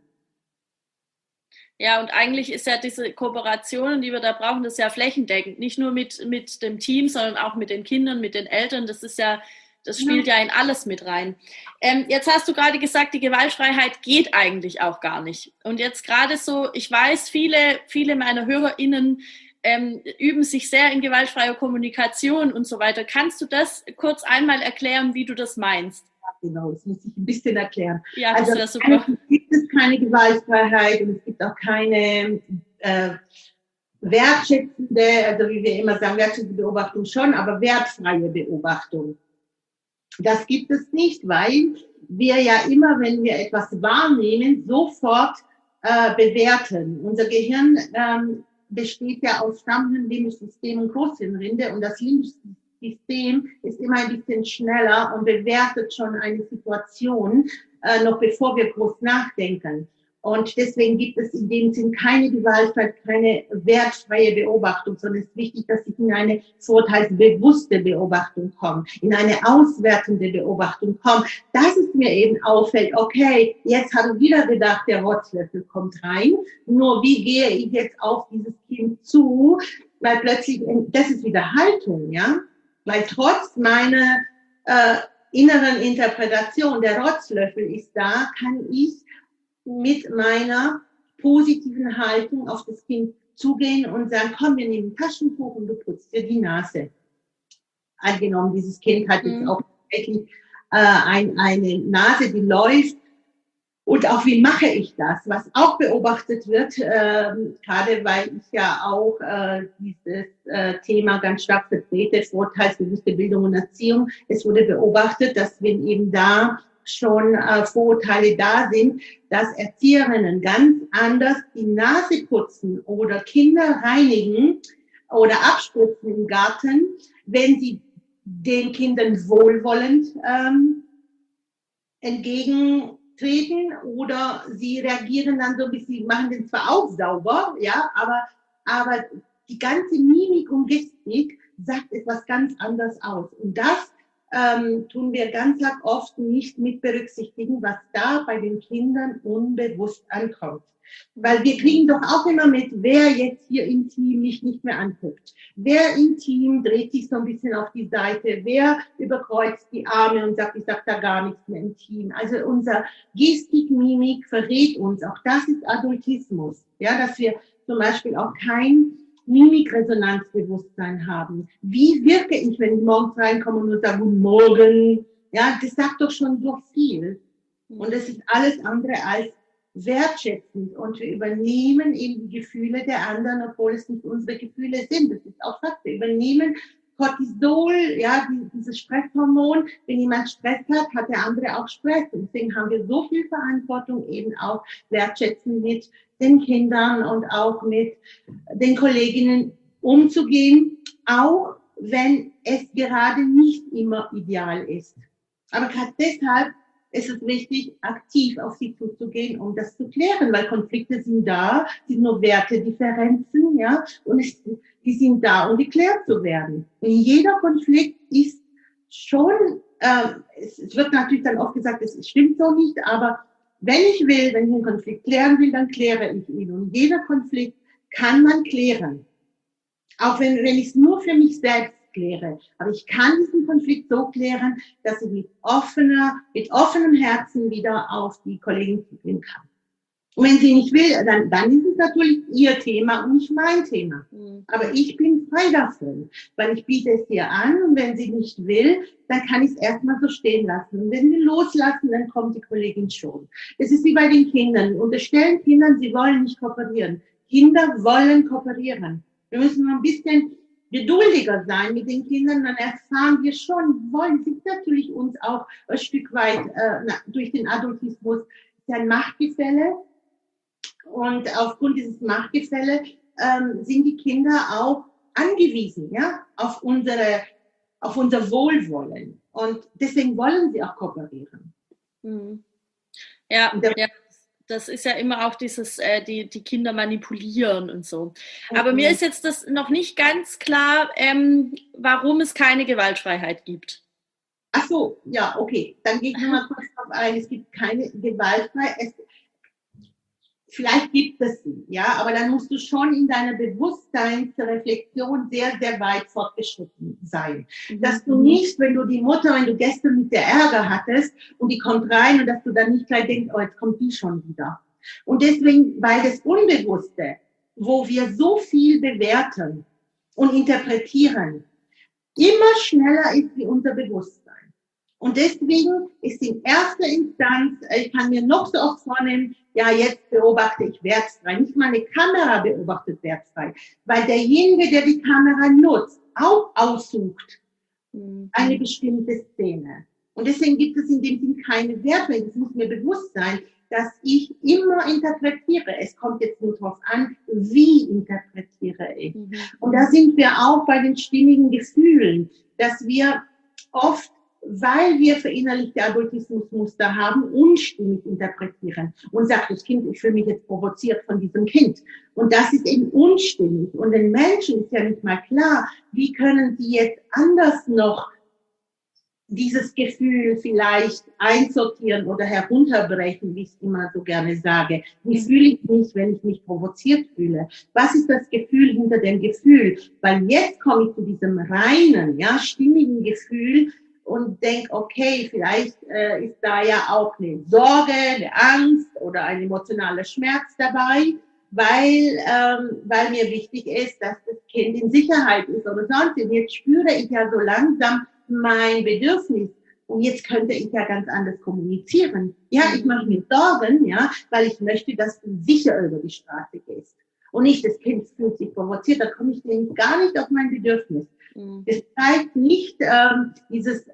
S1: Ja, und eigentlich ist ja diese Kooperationen, die wir da brauchen, das ist ja flächendeckend. Nicht nur mit, mit dem Team, sondern auch mit den Kindern, mit den Eltern. Das ist ja, das spielt ja in alles mit rein. Ähm, jetzt hast du gerade gesagt, die Gewaltfreiheit geht eigentlich auch gar nicht. Und jetzt gerade so, ich weiß, viele, viele meiner HörerInnen ähm, üben sich sehr in gewaltfreier Kommunikation und so weiter. Kannst du das kurz einmal erklären, wie du das meinst?
S2: Genau, das muss ich ein bisschen erklären.
S1: Ja, das
S2: also
S1: wäre super.
S2: Es gibt es keine Gewaltfreiheit und es gibt auch keine äh, wertschätzende, also wie wir immer sagen, wertschätzende Beobachtung schon, aber wertfreie Beobachtung. Das gibt es nicht, weil wir ja immer, wenn wir etwas wahrnehmen, sofort äh, bewerten. Unser Gehirn ähm, besteht ja aus Stammhirn, limbisches System und Großhirnrinde, und das limbische System ist immer ein bisschen schneller und bewertet schon eine Situation, äh, noch bevor wir groß nachdenken. Und deswegen gibt es in dem Sinn keine Gewaltfreiheit, keine wertfreie Beobachtung, sondern es ist wichtig, dass ich in eine vorteilsbewusste Beobachtung komme, in eine auswertende Beobachtung komme, dass es mir eben auffällt, okay, jetzt habe ich wieder gedacht, der Rotzlöffel kommt rein, nur wie gehe ich jetzt auf dieses Kind zu, weil plötzlich, das ist wieder Haltung, ja, weil trotz meiner äh, inneren Interpretation, der Rotzlöffel ist da, kann ich mit meiner positiven Haltung auf das Kind zugehen und sagen, komm, wir nehmen ein Taschentuch und du putzt dir die Nase. Angenommen, dieses Kind hat jetzt auch tatsächlich äh, ein, eine Nase, die läuft. Und auch wie mache ich das? Was auch beobachtet wird, äh, gerade weil ich ja auch äh, dieses äh, Thema ganz stark vertrete, vorteilsbewusste Bildung und Erziehung. Es wurde beobachtet, dass wenn eben da schon äh, Vorurteile da sind, dass Erzieherinnen ganz anders die Nase putzen oder Kinder reinigen oder abspritzen im Garten, wenn sie den Kindern wohlwollend ähm, entgegentreten, oder sie reagieren dann so ein bisschen, sie machen den zwar auch sauber, ja, aber, aber die ganze Mimik und Gestik sagt etwas ganz anderes aus. Und das ähm, tun wir ganz oft nicht mit berücksichtigen, was da bei den Kindern unbewusst ankommt. Weil wir kriegen doch auch immer mit, wer jetzt hier im Team mich nicht mehr anguckt. Wer im Team dreht sich so ein bisschen auf die Seite, wer überkreuzt die Arme und sagt, ich sag da gar nichts mehr im Team. Also unser Gestik, Mimik verrät uns. Auch das ist Adultismus. Ja, dass wir zum Beispiel auch kein Mimikresonanzbewusstsein haben. Wie wirke ich, wenn ich morgens reinkomme und nur sage, guten Morgen? Ja, das sagt doch schon so viel. Und es ist alles andere als wertschätzend, und wir übernehmen eben die Gefühle der anderen, obwohl es nicht unsere Gefühle sind. Das ist auch Fakt. Wir übernehmen Cortisol, ja, dieses Stresshormon. Wenn jemand Stress hat, hat der andere auch Stress. Und deswegen haben wir so viel Verantwortung, eben auch wertschätzend mit den Kindern und auch mit den Kolleginnen umzugehen, auch wenn es gerade nicht immer ideal ist. Aber gerade deshalb ist es wichtig, aktiv auf sie zuzugehen, um das zu klären, weil Konflikte sind da, sind nur Wertedifferenzen, ja, und es, die sind da, um geklärt zu werden. Und jeder Konflikt ist schon, äh, es, es wird natürlich dann oft gesagt, es stimmt so nicht, aber wenn ich will, wenn ich einen Konflikt klären will, dann kläre ich ihn. Und jeder Konflikt kann man klären. Auch wenn, wenn ich es nur für mich selbst kläre. Aber ich kann diesen Konflikt so klären, dass ich mit offener, mit offenem Herzen wieder auf die Kollegin zugehen kann. Und wenn sie nicht will, dann, dann ist es natürlich ihr Thema und nicht mein Thema. Mhm. Aber ich bin frei davon, weil ich biete es ihr an und wenn sie nicht will, dann kann ich es erstmal so stehen lassen. Und wenn sie loslassen, dann kommt die Kollegin schon. Es ist wie bei den Kindern. Wir unterstellen Kindern, sie wollen nicht kooperieren. Kinder wollen kooperieren. Wir müssen nur ein bisschen geduldiger sein mit den Kindern, dann erfahren wir schon, wollen sie natürlich uns auch ein Stück weit äh, durch den Adultismus, ist ja ein Machtgefälle. Und aufgrund dieses Machtgefälle ähm, sind die Kinder auch angewiesen, ja, auf unsere, auf unser Wohlwollen. Und deswegen wollen sie auch kooperieren.
S1: Mhm. Ja, der, ja, das ist ja immer auch dieses, äh, die, die Kinder manipulieren und so. Aber mhm. mir ist jetzt das noch nicht ganz klar, ähm, warum es keine Gewaltfreiheit gibt.
S2: Ach so, ja, okay. Dann gehe ich nochmal kurz drauf ein. Es gibt keine Gewaltfreiheit. Es, Vielleicht gibt es sie, ja, aber dann musst du schon in deiner Bewusstseinsreflexion sehr, sehr weit fortgeschritten sein. Mhm. Dass du nicht, wenn du die Mutter, wenn du gestern mit der Ärger hattest und die kommt rein und dass du dann nicht gleich denkst, oh, jetzt kommt die schon wieder. Und deswegen, weil das Unbewusste, wo wir so viel bewerten und interpretieren, immer schneller ist wie unser Bewusstsein. Und deswegen ist in erster Instanz, ich kann mir noch so oft vornehmen, ja, jetzt beobachte ich wertfrei. Nicht mal eine Kamera beobachtet wertfrei, weil derjenige, der die Kamera nutzt, auch aussucht eine bestimmte Szene. Und deswegen gibt es in dem Sinn keine Wertung. Es muss mir bewusst sein, dass ich immer interpretiere. Es kommt jetzt nur darauf an, wie interpretiere ich. Mhm. Und da sind wir auch bei den stimmigen Gefühlen, dass wir oft, weil wir verinnerlichte Adultismusmuster haben, unstimmig interpretieren und sagt das Kind, ich fühle mich jetzt provoziert von diesem Kind. Und das ist eben unstimmig. Und den Menschen ist ja nicht mal klar, wie können sie jetzt anders noch dieses Gefühl vielleicht einsortieren oder herunterbrechen, wie ich es immer so gerne sage. Wie fühle ich mich, wenn ich mich provoziert fühle? Was ist das Gefühl hinter dem Gefühl? Weil jetzt komme ich zu diesem reinen, ja, stimmigen Gefühl, und denk, okay, vielleicht äh, ist da ja auch eine Sorge, eine Angst oder ein emotionaler Schmerz dabei, weil, ähm, weil mir wichtig ist, dass das Kind in Sicherheit ist oder sonst. Und jetzt spüre ich ja so langsam mein Bedürfnis. Und jetzt könnte ich ja ganz anders kommunizieren. Ja, ich mache mir Sorgen, ja, weil ich möchte, dass du sicher über die Straße gehst. Und nicht, das Kind fühlt sich provoziert, da komme ich denn gar nicht auf mein Bedürfnis. Das zeigt nicht, ähm, dieses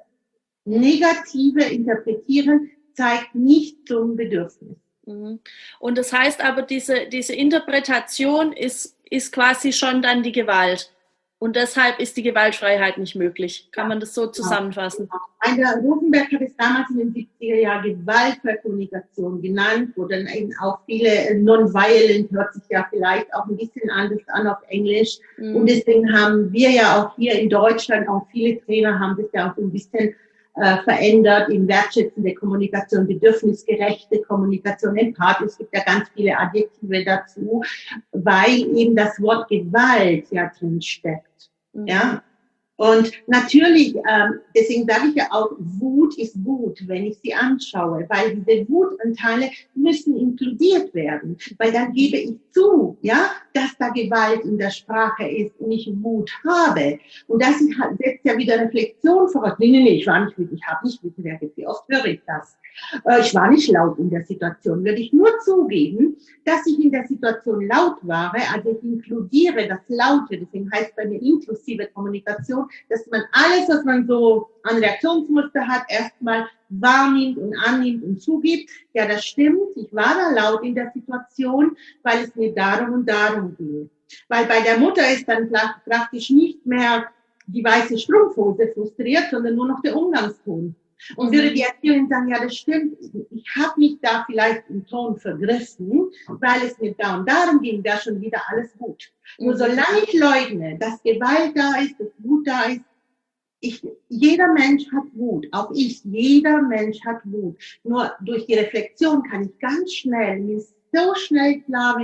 S2: negative Interpretieren zeigt nicht zum Bedürfnis.
S1: Und das heißt aber, diese, diese Interpretation ist, ist quasi schon dann die Gewalt. Und deshalb ist die Gewaltfreiheit nicht möglich. Kann man das so zusammenfassen?
S2: Heiner Rosenberg hat es damals in den siebziger Jahren Gewaltverkommunikation genannt, wo dann eben auch viele non-violent, hört sich ja vielleicht auch ein bisschen anders an auf Englisch. Mhm. Und deswegen haben wir ja auch hier in Deutschland, auch viele Trainer haben das ja auch so ein bisschen äh, verändert in wertschätzende Kommunikation, bedürfnisgerechte Kommunikation, empathisch. Es gibt ja ganz viele Adjektive dazu, weil eben das Wort Gewalt ja drin steckt. Mhm. Ja. Und natürlich, ähm, deswegen sage ich ja auch, Wut ist gut, wenn ich sie anschaue, weil diese Wutanteile müssen inkludiert werden, weil dann gebe ich zu, ja, dass da Gewalt in der Sprache ist und ich Wut habe. Und das ist, setzt ja wieder Reflexion voraus. Nee, nee, nee, ich war nicht wütend, ich habe nicht wütend reagiert. Wie oft höre ich das? Äh, ich war nicht laut in der Situation. Würde ich nur zugeben, dass ich in der Situation laut war, also ich inkludiere das Laute, deswegen heißt bei mir inklusive Kommunikation, dass man alles, was man so an Reaktionsmuster hat, erstmal wahrnimmt und annimmt und zugibt. Ja, das stimmt, ich war da laut in der Situation, weil es mir darum und darum ging. Weil bei der Mutter ist dann praktisch nicht mehr die weiße Strumpfhose frustriert, sondern nur noch der Umgangston. Und würde die Erzieherin sagen, ja, das stimmt, ich habe mich da vielleicht im Ton vergriffen, weil es mir da und darum ging, da schon wieder alles gut. Mhm. Nur solange ich leugne, dass Gewalt da ist, dass Wut da ist, ich, jeder Mensch hat Wut, auch ich, jeder Mensch hat Wut. Nur durch die Reflexion kann ich ganz schnell, mir ist so schnell klar, wenn ich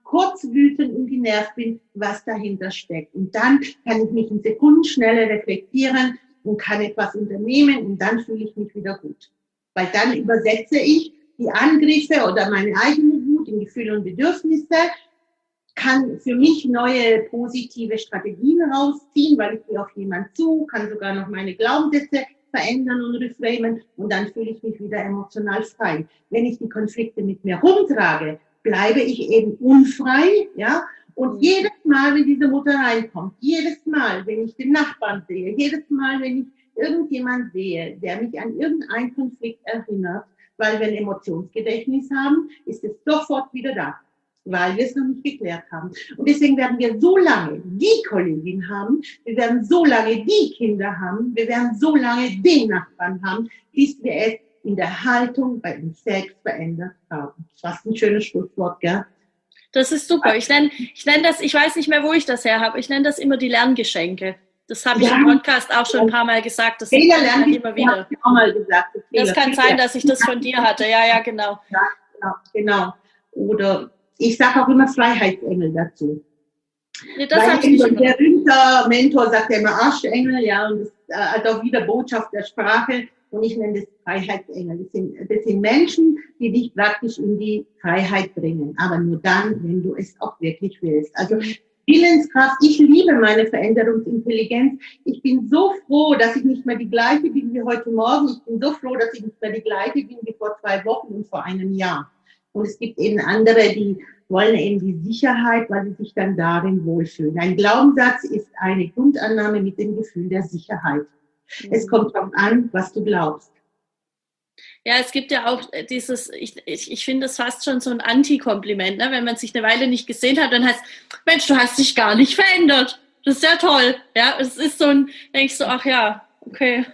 S2: kurz wütend und genervt bin, was dahinter steckt. Und dann kann ich mich in Sekundenschnelle reflektieren und kann etwas unternehmen und dann fühle ich mich wieder gut. Weil dann übersetze ich die Angriffe oder meine eigene Wut in Gefühle und Bedürfnisse, kann für mich neue positive Strategien rausziehen, weil ich gehe auf jemanden zu, kann sogar noch meine Glaubenssätze verändern und reframen und dann fühle ich mich wieder emotional frei. Wenn ich die Konflikte mit mir rumtrage, bleibe ich eben unfrei, ja, und mhm. jedes Mal, wenn diese Mutter reinkommt, jedes Mal, wenn ich den Nachbarn sehe, jedes Mal, wenn ich irgendjemand sehe, der mich an irgendeinen Konflikt erinnert, weil wir ein Emotionsgedächtnis haben, ist es sofort wieder da, weil wir es noch nicht geklärt haben. Und deswegen werden wir so lange die Kollegin haben, wir werden so lange die Kinder haben, wir werden so lange den Nachbarn haben, bis wir es in der Haltung bei uns selbst verändert haben. Fast ein schönes Schlusswort, gell?
S1: Das ist super. Ich nenne, ich nenne das, ich weiß nicht mehr, wo ich das her habe, ich nenne das immer die Lerngeschenke. Das habe ich ja. im Podcast auch schon ein paar Mal gesagt. Das
S2: Fehler lernen immer wieder.
S1: Auch mal gesagt. Das kann sein, dass ich das von dir hatte. Ja, ja, genau.
S2: Ja, genau, genau. Oder ich sage auch immer Freiheitsengel dazu.
S1: Nee, das Weil
S2: ich der berühmte Mentor sagt ja immer Arschengel, ja, und das äh, hat auch wieder Botschaft der Sprache. Und ich nenne das Freiheitsengel. Das sind, das sind Menschen, die dich praktisch in die Freiheit bringen. Aber nur dann, wenn du es auch wirklich willst. Also Willenskraft, ich liebe meine Veränderungsintelligenz. Ich bin so froh, dass ich nicht mehr die gleiche bin wie heute Morgen. Ich bin so froh, dass ich nicht mehr die gleiche bin wie vor zwei Wochen und vor einem Jahr. Und es gibt eben andere, die wollen eben die Sicherheit, weil sie sich dann darin wohlfühlen. Ein Glaubenssatz ist eine Grundannahme mit dem Gefühl der Sicherheit. Mhm. Es kommt darauf an, was du glaubst.
S1: Ja, es gibt ja auch dieses, ich, ich, ich finde das fast schon so ein Anti-Kompliment, ne? Wenn man sich eine Weile nicht gesehen hat, dann heißt, Mensch, du hast dich gar nicht verändert. Das ist ja toll. Ja, es ist so ein, denke ich so, ach ja, okay.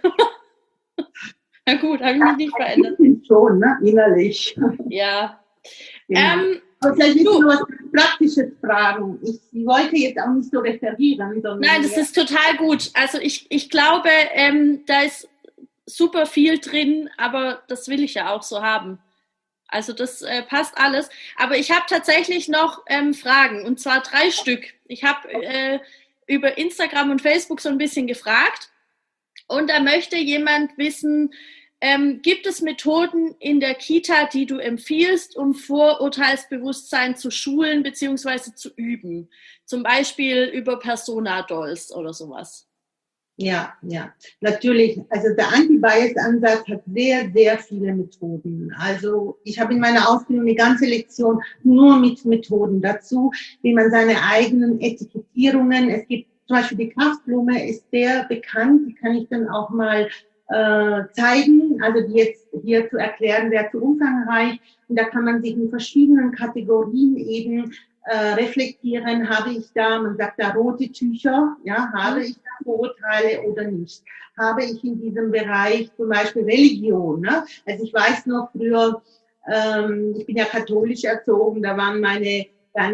S1: Na gut, habe ich mich nicht verändert.
S2: Schon, ne? Innerlich.
S1: Ja.
S2: Genau. Ähm, Aber vielleicht nicht nur was Praktisches fragen. Ich wollte jetzt auch nicht so referieren. Sondern
S1: Nein, das ist total gut. Also ich, ich glaube, ähm, da ist super viel drin, aber das will ich ja auch so haben. Also das äh, passt alles. Aber ich habe tatsächlich noch ähm, Fragen, und zwar drei Stück. Ich habe äh, über Instagram und Facebook so ein bisschen gefragt, und da möchte jemand wissen, ähm, gibt es Methoden in der Kita, die du empfiehlst, um Vorurteilsbewusstsein zu schulen bzw. zu üben? Zum Beispiel über Persona-Dolls oder sowas.
S2: Ja, ja, natürlich. Also der Anti-Bias-Ansatz hat sehr, sehr viele Methoden. Also ich habe in meiner Ausbildung eine ganze Lektion nur mit Methoden dazu, wie man seine eigenen Etikettierungen, es gibt zum Beispiel die Kraftblume, ist sehr bekannt, die kann ich dann auch mal äh, zeigen, also die jetzt hier zu erklären wäre zu umfangreich. Und da kann man sich in verschiedenen Kategorien eben Äh, reflektieren, habe ich da, man sagt da rote Tücher, ja, habe ich da Vorurteile oder nicht? Habe ich in diesem Bereich zum Beispiel Religion, ne? Also ich weiß noch früher, ähm, ich bin ja katholisch erzogen, da waren meine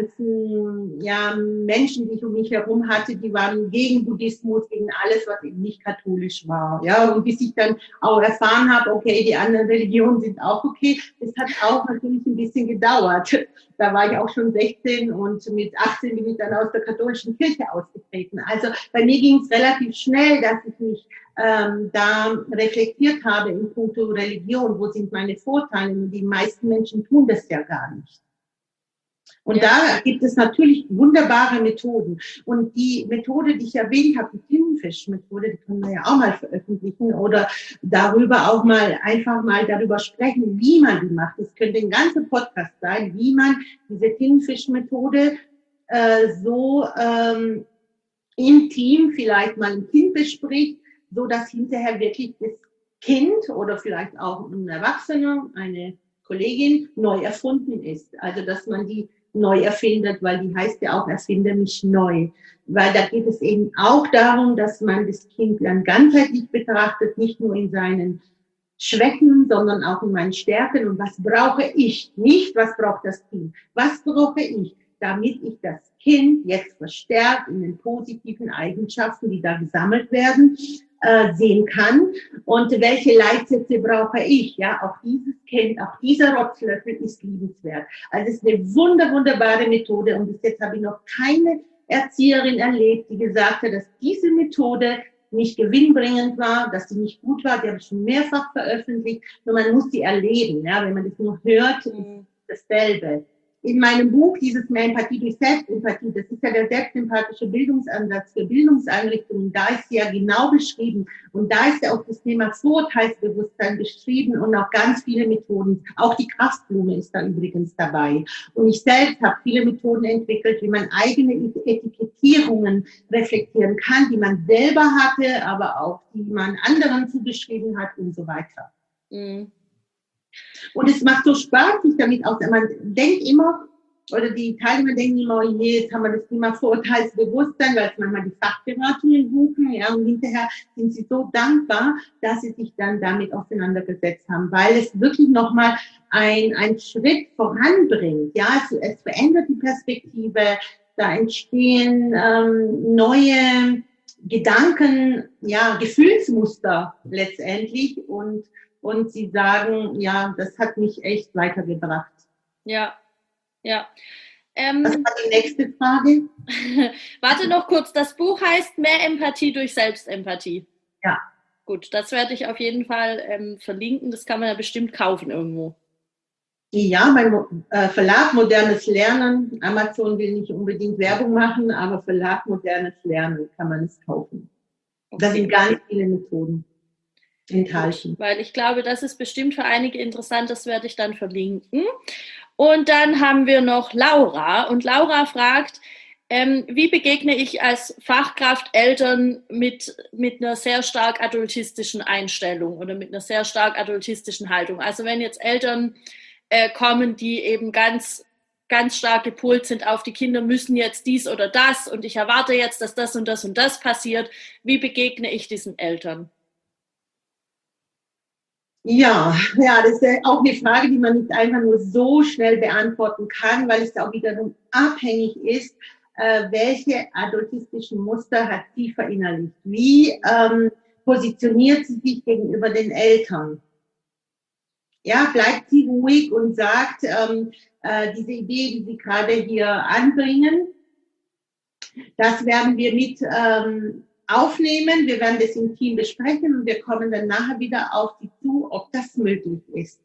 S2: ganzen ja, Menschen, die ich um mich herum hatte, die waren gegen Buddhismus, gegen alles, was eben nicht katholisch war. Ja, und bis ich dann auch erfahren habe, okay, die anderen Religionen sind auch okay, das hat auch natürlich ein bisschen gedauert. Da war ich auch schon sechzehn und mit achtzehn bin ich dann aus der katholischen Kirche ausgetreten. Also bei mir ging es relativ schnell, dass ich mich ähm, da reflektiert habe in puncto Religion. Wo sind meine Vorteile? Die meisten Menschen tun das ja gar nicht. Und ja. Da gibt es natürlich wunderbare Methoden. Und die Methode, die ich erwähnt habe, die Tintenfisch-Methode, die können wir ja auch mal veröffentlichen oder darüber auch mal einfach mal darüber sprechen, wie man die macht. Es könnte ein ganzer Podcast sein, wie man diese Tintenfisch-Methode äh, so ähm, im Team vielleicht mal ein Kind bespricht, so dass hinterher wirklich das Kind oder vielleicht auch ein Erwachsener, eine Kollegin neu erfunden ist. Also dass man die neu erfindet, weil die heißt ja auch, erfinde mich neu. Weil da geht es eben auch darum, dass man das Kind dann ganzheitlich betrachtet, nicht nur in seinen Schwächen, sondern auch in meinen Stärken. Und was brauche ich? Nicht, was braucht das Kind? Was brauche ich, damit ich das Kind jetzt verstärkt in den positiven Eigenschaften, die da gesammelt werden, äh, sehen kann und welche Leitsätze brauche ich. Ja, auch dieses Kind, auch dieser Rotzlöffel ist liebenswert. Also es ist eine wunder, wunderbare Methode und bis jetzt habe ich noch keine Erzieherin erlebt, die gesagt hat, dass diese Methode nicht gewinnbringend war, dass sie nicht gut war. Die habe ich schon mehrfach veröffentlicht. Nur man muss sie erleben. Ja, wenn man das nur hört,
S1: Mhm.
S2: ist dasselbe. In meinem Buch, dieses Mehr Empathie durch Selbstempathie, das ist ja der selbstempathische Bildungsansatz für Bildungseinrichtungen, da ist sie ja genau beschrieben. Und da ist ja auch das Thema Vorurteilsbewusstsein beschrieben und auch ganz viele Methoden. Auch die Kraftblume ist da übrigens dabei. Und ich selbst habe viele Methoden entwickelt, wie man eigene Etikettierungen reflektieren kann, die man selber hatte, aber auch die man anderen zugeschrieben hat und so weiter.
S1: Mhm.
S2: Und es macht so Spaß, sich damit aus. Man denkt immer, oder die Teilnehmer denken immer, oh je, jetzt haben wir das Thema Vorurteilsbewusstsein, weil es manchmal die Fachberatungen buchen, ja, und hinterher sind sie so dankbar, dass sie sich dann damit auseinandergesetzt haben, weil es wirklich nochmal ein, ein Schritt voranbringt, ja, es, es verändert die Perspektive, da entstehen ähm, neue Gedanken, ja, Gefühlsmuster letztendlich und Und sie sagen, ja, das hat mich echt weitergebracht.
S1: Ja, ja. Ähm,
S2: das war die nächste Frage.
S1: Warte noch kurz, das Buch heißt Mehr Empathie durch Selbstempathie.
S2: Ja.
S1: Gut, das werde ich auf jeden Fall ähm, verlinken. Das kann man ja bestimmt kaufen irgendwo.
S2: Ja, beim äh, Verlag Modernes Lernen. Amazon will nicht unbedingt Werbung machen, aber Verlag Modernes Lernen kann man es kaufen. Okay. Da sind gar nicht viele Methoden enthalten.
S1: Weil ich glaube, das ist bestimmt für einige interessant, das werde ich dann verlinken. Und dann haben wir noch Laura. Und Laura fragt, ähm, wie begegne ich als Fachkraft Eltern mit, mit einer sehr stark adultistischen Einstellung oder mit einer sehr stark adultistischen Haltung? Also wenn jetzt Eltern äh, kommen, die eben ganz, ganz stark gepolt sind auf die Kinder müssen jetzt dies oder das und ich erwarte jetzt, dass das und das und das passiert. Wie begegne ich diesen Eltern?
S2: Ja, ja, das ist auch eine Frage, die man nicht einfach nur so schnell beantworten kann, weil es auch wiederum abhängig ist, äh, welche adultistischen Muster hat sie verinnerlicht. Wie ähm, positioniert sie sich gegenüber den Eltern? Ja, bleibt sie ruhig und sagt, ähm, äh, diese Idee, die Sie gerade hier anbringen, das werden wir mit ähm, aufnehmen, wir werden das im Team besprechen und wir kommen dann nachher wieder auf Sie zu, ob das möglich ist.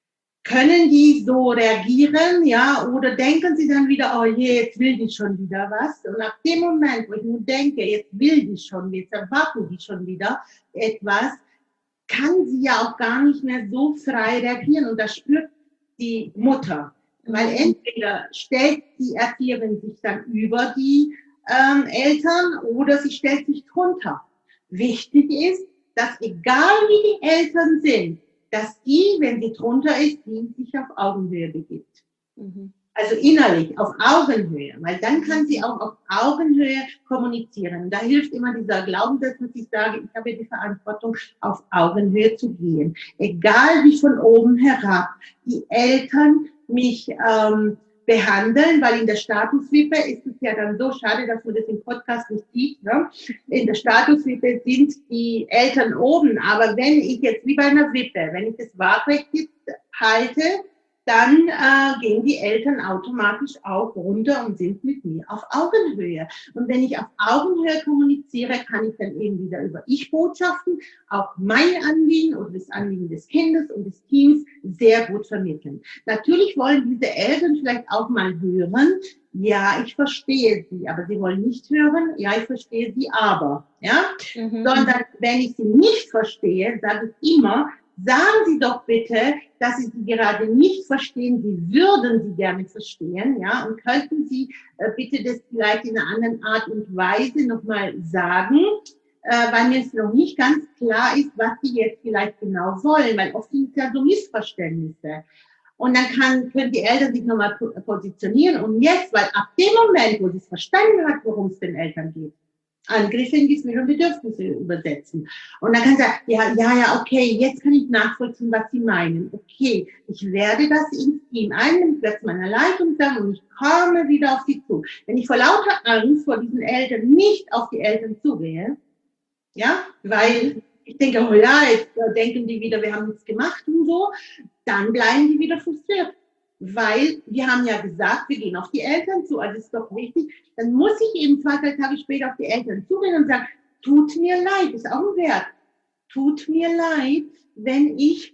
S2: Können die so reagieren, ja, oder denken sie dann wieder, oh je, jetzt will die schon wieder was? Und ab dem Moment, wo ich nur denke, jetzt will die schon, jetzt erwarten die schon wieder etwas, kann sie ja auch gar nicht mehr so frei reagieren und das spürt die Mutter. Weil entweder stellt die Erzieherin sich dann über die Ähm, Eltern oder sie stellt sich drunter. Wichtig ist, dass egal wie die Eltern sind, dass die, wenn sie drunter ist, die sich auf Augenhöhe begibt. Mhm. Also innerlich, auf Augenhöhe, weil dann kann sie auch auf Augenhöhe kommunizieren. Da hilft immer dieser Glaubenssatz, dass ich sage, ich habe die Verantwortung, auf Augenhöhe zu gehen. Egal wie von oben herab die Eltern mich ähm, behandeln, weil in der Statuswippe ist es ja dann so schade, dass man das im Podcast nicht sieht. Ne? In der Statuswippe sind die Eltern oben, aber wenn ich jetzt wie bei einer Wippe, wenn ich das waagrecht halte, dann äh, gehen die Eltern automatisch auch runter und sind mit mir auf Augenhöhe. Und wenn ich auf Augenhöhe kommuniziere, kann ich dann eben wieder über Ich-Botschaften auch mein Anliegen oder das Anliegen des Kindes und des Teams sehr gut vermitteln. Natürlich wollen diese Eltern vielleicht auch mal hören, ja, ich verstehe sie, aber sie wollen nicht hören, ja, ich verstehe sie aber, ja, mhm. Sondern wenn ich sie nicht verstehe, sage ich immer, sagen Sie doch bitte, dass Sie sie gerade nicht verstehen, Sie würden sie gerne verstehen, ja, und könnten Sie äh, bitte das vielleicht in einer anderen Art und Weise nochmal sagen, äh, weil mir es noch nicht ganz klar ist, was Sie jetzt vielleicht genau wollen, weil oft sind es ja so Missverständnisse. Und dann kann, können die Eltern sich nochmal positionieren und jetzt, weil ab dem Moment, wo sie es verstanden hat, worum es den Eltern geht, Angriffe in Gefühl und Bedürfnisse übersetzen. Und dann kann sie sagen, ja, ja, ja, okay, jetzt kann ich nachvollziehen, was Sie meinen. Okay, ich werde das ins Team einnehmen, ich werde es meiner Leitung sagen und ich komme wieder auf Sie zu. Wenn ich vor lauter Angst vor diesen Eltern nicht auf die Eltern zugehe, Ja, weil ich denke, oh ja, jetzt denken die wieder, wir haben nichts gemacht und so. Dann bleiben die wieder frustriert. Weil wir haben ja gesagt, wir gehen auf die Eltern zu, also ist doch wichtig. Dann muss ich eben zwei, drei Tage später auf die Eltern zugehen und sagen, tut mir leid, ist auch ein Wert. Tut mir leid, wenn ich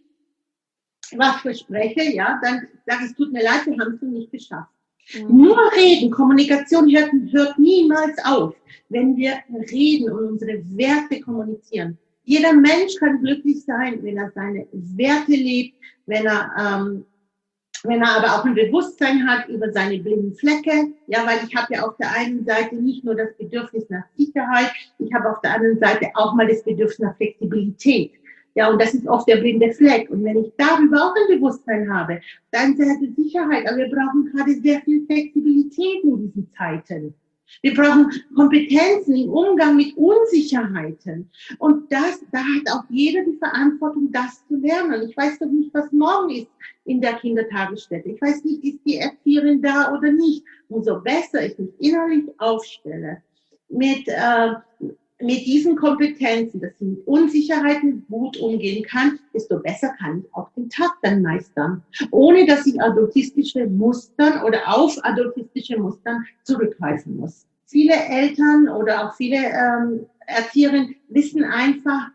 S2: was verspreche, ja, dann sage ich, es tut mir leid, wir haben es noch nicht geschafft. Mhm. Nur reden, Kommunikation hört, hört niemals auf, wenn wir reden und unsere Werte kommunizieren. Jeder Mensch kann glücklich sein, wenn er seine Werte lebt, wenn er, ähm, wenn er aber auch ein Bewusstsein hat über seine blinden Flecke. Ja, weil ich habe ja auf der einen Seite nicht nur das Bedürfnis nach Sicherheit, ich habe auf der anderen Seite auch mal das Bedürfnis nach Flexibilität. Ja, und das ist oft der blinde Fleck. Und wenn ich darüber auch ein Bewusstsein habe, dann ist es Sicherheit. Aber wir brauchen gerade sehr viel Flexibilität in diesen Zeiten. Wir brauchen Kompetenzen im Umgang mit Unsicherheiten. Und das, da hat auch jeder die Verantwortung, das zu lernen. Ich weiß doch nicht, was morgen ist in der Kindertagesstätte. Ich weiß nicht, ist die Erzieherin da oder nicht. Umso besser ich mich innerlich aufstelle mit, äh, mit diesen Kompetenzen, dass ich mit Unsicherheiten gut umgehen kann, desto besser kann ich auch den Tag dann meistern, ohne dass ich adultistische Mustern oder auf adultistische Mustern zurückgreifen muss. Viele Eltern oder auch viele ähm, Erzieherinnen wissen einfach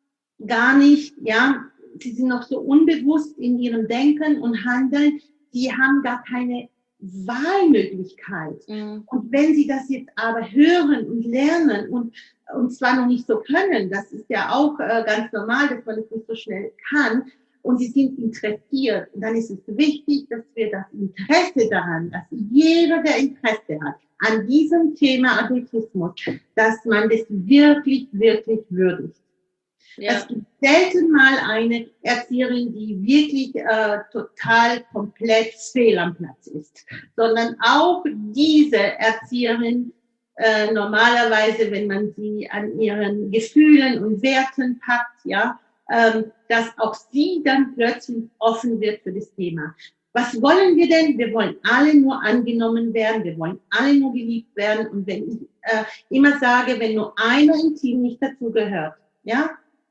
S2: gar nicht, ja, sie sind noch so unbewusst in ihrem Denken und Handeln, die haben gar keine Wahlmöglichkeit. Mhm. Und wenn sie das jetzt aber hören und lernen und, und zwar noch nicht so können, das ist ja auch äh, ganz normal, dass man es nicht so schnell kann, und sie sind interessiert, dann ist es wichtig, dass wir das Interesse daran, dass jeder, der Interesse hat an diesem Thema Adultismus, dass man das wirklich, wirklich würdigt. Ja. Es gibt selten mal eine Erzieherin, die wirklich äh, total komplett fehl am Platz ist, sondern auch diese Erzieherin äh, normalerweise, wenn man sie an ihren Gefühlen und Werten packt, ja, ähm, dass auch sie dann plötzlich offen wird für das Thema. Was wollen wir denn? Wir wollen alle nur angenommen werden, wir wollen alle nur geliebt werden. Und wenn ich äh, immer sage, wenn nur einer im Team nicht dazugehört, ja,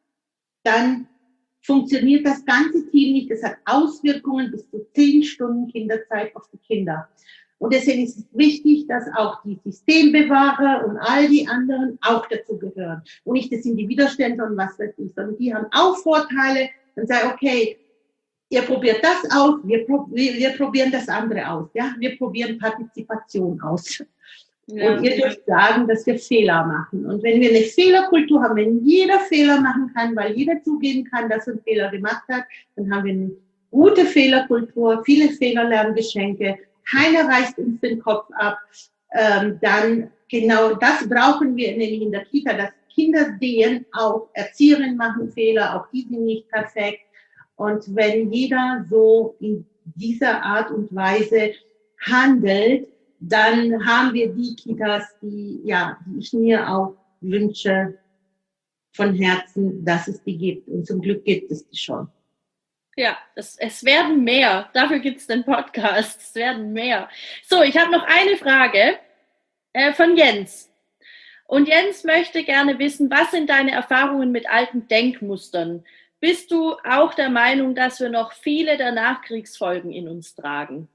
S2: dann funktioniert das ganze Team nicht. Das hat Auswirkungen bis zu zehn Stunden Kinderzeit auf die Kinder. Und deswegen ist es wichtig, dass auch die Systembewahrer und all die anderen auch dazu gehören. Und nicht, das sind die Widerstände und was weiß ich, sondern die haben auch Vorteile. Dann sei, okay, ihr probiert das aus, wir, wir, wir probieren das andere aus. Ja, wir probieren Partizipation aus. Ja. Und ihr dürft sagen, dass wir Fehler machen. Und wenn wir eine Fehlerkultur haben, wenn jeder Fehler machen kann, weil jeder zugeben kann, dass er einen Fehler gemacht hat, dann haben wir eine gute Fehlerkultur, viele Fehlerlerngeschenke, keiner reißt uns den Kopf ab. Ähm, dann genau das brauchen wir nämlich in der Kita, dass Kinder sehen, auch Erzieherinnen machen Fehler, auch die sind nicht perfekt. Und wenn jeder so in dieser Art und Weise handelt, dann haben wir die Kitas, die, ja, die ich mir auch wünsche von Herzen, dass es die gibt. Und zum Glück gibt es die schon.
S1: Ja, es, es werden mehr. Dafür gibt es den Podcast. Es werden mehr. So, ich habe noch eine Frage äh, von Jens. Und Jens möchte gerne wissen, was sind deine Erfahrungen mit alten Denkmustern? Bist du auch der Meinung, dass wir noch viele der Nachkriegsfolgen in uns tragen?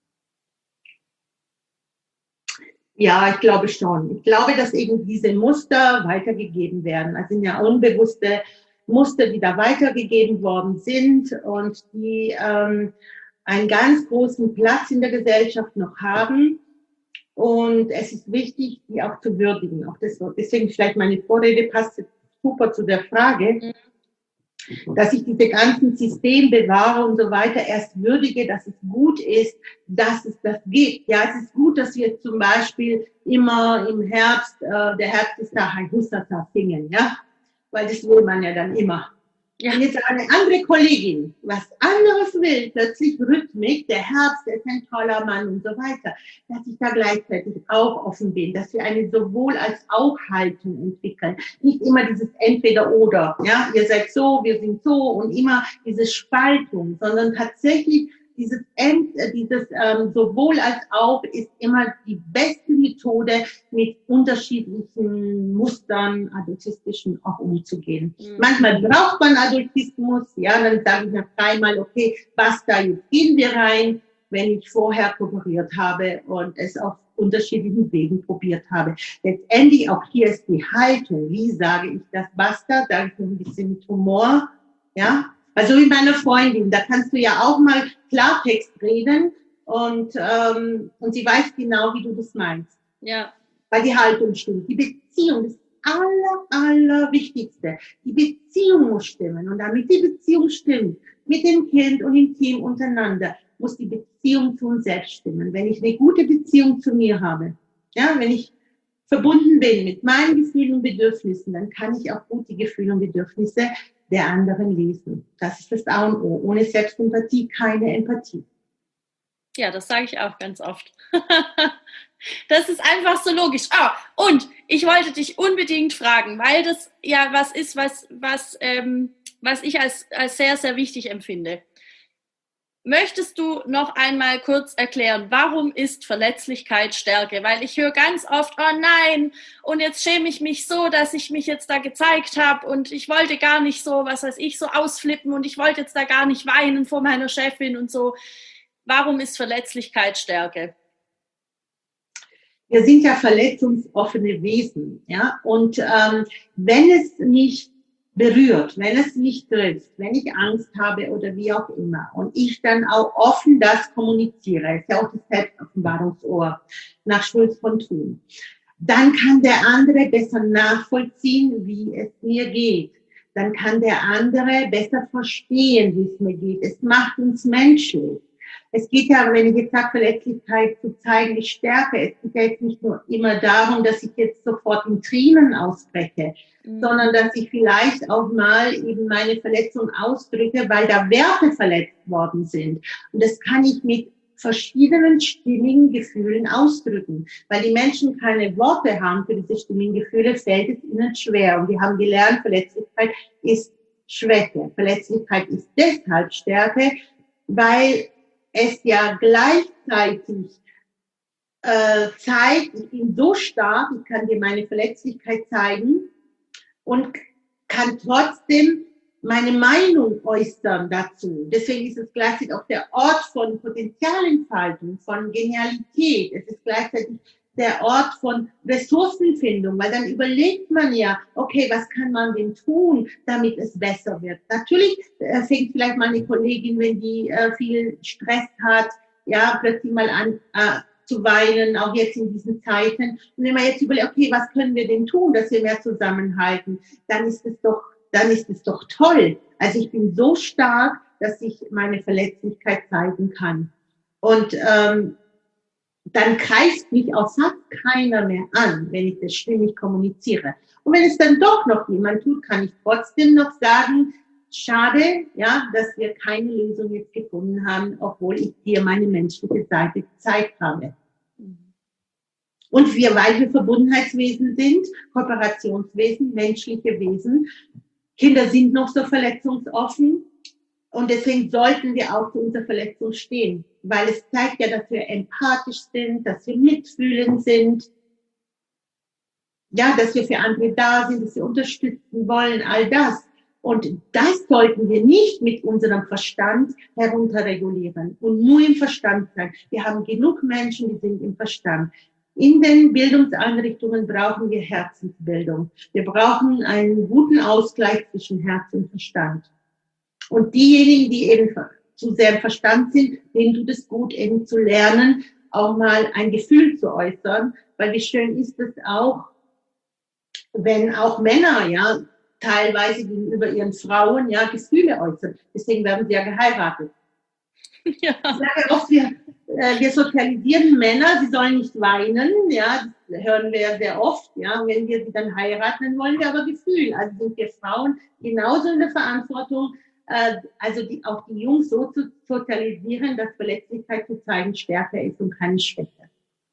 S2: Ja, ich glaube schon. Ich glaube, dass eben diese Muster weitergegeben werden. Das sind ja unbewusste Muster, die da weitergegeben worden sind und die ähm, einen ganz großen Platz in der Gesellschaft noch haben. Und es ist wichtig, die auch zu würdigen. Auch das, deswegen vielleicht meine Vorrede passt super zu der Frage, dass ich diese ganzen Systembewahrer und so weiter erst würdige, dass es gut ist, dass es das gibt. Ja, es ist gut, dass wir zum Beispiel immer im Herbst, äh, der Herbst ist da, Hai Hussata singen, ja, weil das will man ja dann immer. Ja. Und jetzt eine andere Kollegin, was anderes will, plötzlich Rhythmik, der Herbst ist ein toller Mann und so weiter, dass ich da gleichzeitig auch offen bin, dass wir eine sowohl als auch Haltung entwickeln. Nicht immer dieses Entweder-Oder, ja, ihr seid so, wir sind so und immer diese Spaltung, sondern tatsächlich dieses, End, äh, dieses ähm, sowohl als auch ist immer die beste Methode, mit unterschiedlichen Mustern, adultistischen auch umzugehen. Mhm. Manchmal braucht man Adultismus, ja, dann sage ich nach dreimal, okay, basta, jetzt gehen wir rein, wenn ich vorher kooperiert habe und es auf unterschiedlichen Wegen probiert habe. Letztendlich, auch hier ist die Haltung. Wie sage ich das basta? Sage ich ein bisschen mit Humor, ja. Also wie meine Freundin, da kannst du ja auch mal Klartext reden und, ähm, und sie weiß genau, wie du das meinst.
S1: Ja.
S2: Weil die Haltung stimmt. Die Beziehung, das aller, aller Wichtigste. Die Beziehung muss stimmen. Und damit die Beziehung stimmt, mit dem Kind und dem Team untereinander, muss die Beziehung zu uns selbst stimmen. Wenn ich eine gute Beziehung zu mir habe, ja, wenn ich verbunden bin mit meinen Gefühlen und Bedürfnissen, dann kann ich auch gut die Gefühle und Bedürfnisse der anderen lesen. Das ist das A und O. Ohne Selbstempathie keine Empathie.
S1: Ja, das sage ich auch ganz oft. Das ist einfach so logisch. Oh, und ich wollte dich unbedingt fragen, weil das ja was ist, was, was, ähm, was ich als, als sehr, sehr wichtig empfinde. Möchtest du noch einmal kurz erklären, warum ist Verletzlichkeit Stärke? Weil ich höre ganz oft, oh nein, und jetzt schäme ich mich so, dass ich mich jetzt da gezeigt habe und ich wollte gar nicht so, was weiß ich, so ausflippen und ich wollte jetzt da gar nicht weinen vor meiner Chefin und so. Warum ist Verletzlichkeit Stärke?
S2: Wir sind ja verletzungsoffene Wesen, ja, und ähm, wenn es nicht berührt, wenn es mich trifft, wenn ich Angst habe oder wie auch immer und ich dann auch offen das kommuniziere, ist ja auch das Selbstoffenbarungsohr nach Schulz von Thun, dann kann der andere besser nachvollziehen, wie es mir geht. Dann kann der andere besser verstehen, wie es mir geht. Es macht uns menschlich. Es geht ja, wenn ich jetzt sage, Verletzlichkeit zu zeigen, die Stärke, es geht ja jetzt nicht nur immer darum, dass ich jetzt sofort in Tränen ausbreche, mhm. sondern dass ich vielleicht auch mal eben meine Verletzung ausdrücke, weil da Werte verletzt worden sind. Und das kann ich mit verschiedenen stimmigen Gefühlen ausdrücken. Weil die Menschen keine Worte haben für diese stimmigen Gefühle, fällt es ihnen schwer. Und wir haben gelernt, Verletzlichkeit ist Schwäche. Verletzlichkeit ist deshalb Stärke, weil es ja gleichzeitig äh, zeigt, ich bin so stark, ich kann dir meine Verletzlichkeit zeigen und kann trotzdem meine Meinung äußern dazu. Deswegen ist es gleichzeitig auch der Ort von Potenzialentfaltung, von Genialität. Es ist gleichzeitig der Ort von Ressourcenfindung, weil dann überlegt man ja, okay, was kann man denn tun, damit es besser wird? Natürlich äh, fängt vielleicht mal eine Kollegin, wenn die äh, viel Stress hat, ja, plötzlich mal an äh, zu weinen, auch jetzt in diesen Zeiten. Und wenn man jetzt überlegt, okay, was können wir denn tun, dass wir mehr zusammenhalten, dann ist es doch, dann ist es doch toll. Also ich bin so stark, dass ich meine Verletzlichkeit zeigen kann. Und ähm, dann greift mich auch fast keiner mehr an, wenn ich das stimmig kommuniziere. Und wenn es dann doch noch jemand tut, kann ich trotzdem noch sagen, schade, ja, dass wir keine Lösung jetzt gefunden haben, obwohl ich dir meine menschliche Seite gezeigt habe. Und wir, weil wir Verbundenheitswesen sind, Kooperationswesen, menschliche Wesen, Kinder sind noch so verletzungsoffen und deswegen sollten wir auch zu unserer Verletzung stehen. Weil es zeigt ja, dass wir empathisch sind, dass wir mitfühlend sind, ja, dass wir für andere da sind, dass wir unterstützen wollen, all das. Und das sollten wir nicht mit unserem Verstand herunterregulieren und nur im Verstand sein. Wir haben genug Menschen, die sind im Verstand. In den Bildungseinrichtungen brauchen wir Herzensbildung. Wir brauchen einen guten Ausgleich zwischen Herz und Verstand. Und diejenigen, die eben zu sehr im Verstand sind, denen tut es gut, eben zu lernen, auch mal ein Gefühl zu äußern, weil wie schön ist es auch, wenn auch Männer, ja, teilweise gegenüber ihren Frauen, ja, Gefühle äußern. Deswegen werden sie ja geheiratet. Ja. Ich sage oft, wir, äh, wir sozialisieren Männer, sie sollen nicht weinen, ja, das hören wir ja sehr oft, ja, und wenn wir sie dann heiraten, dann wollen wir aber Gefühl. Also sind wir Frauen genauso in der Verantwortung, also die, auch die Jungs so zu sozialisieren, dass Verletzlichkeit zu zeigen stärker ist und keine Schwäche.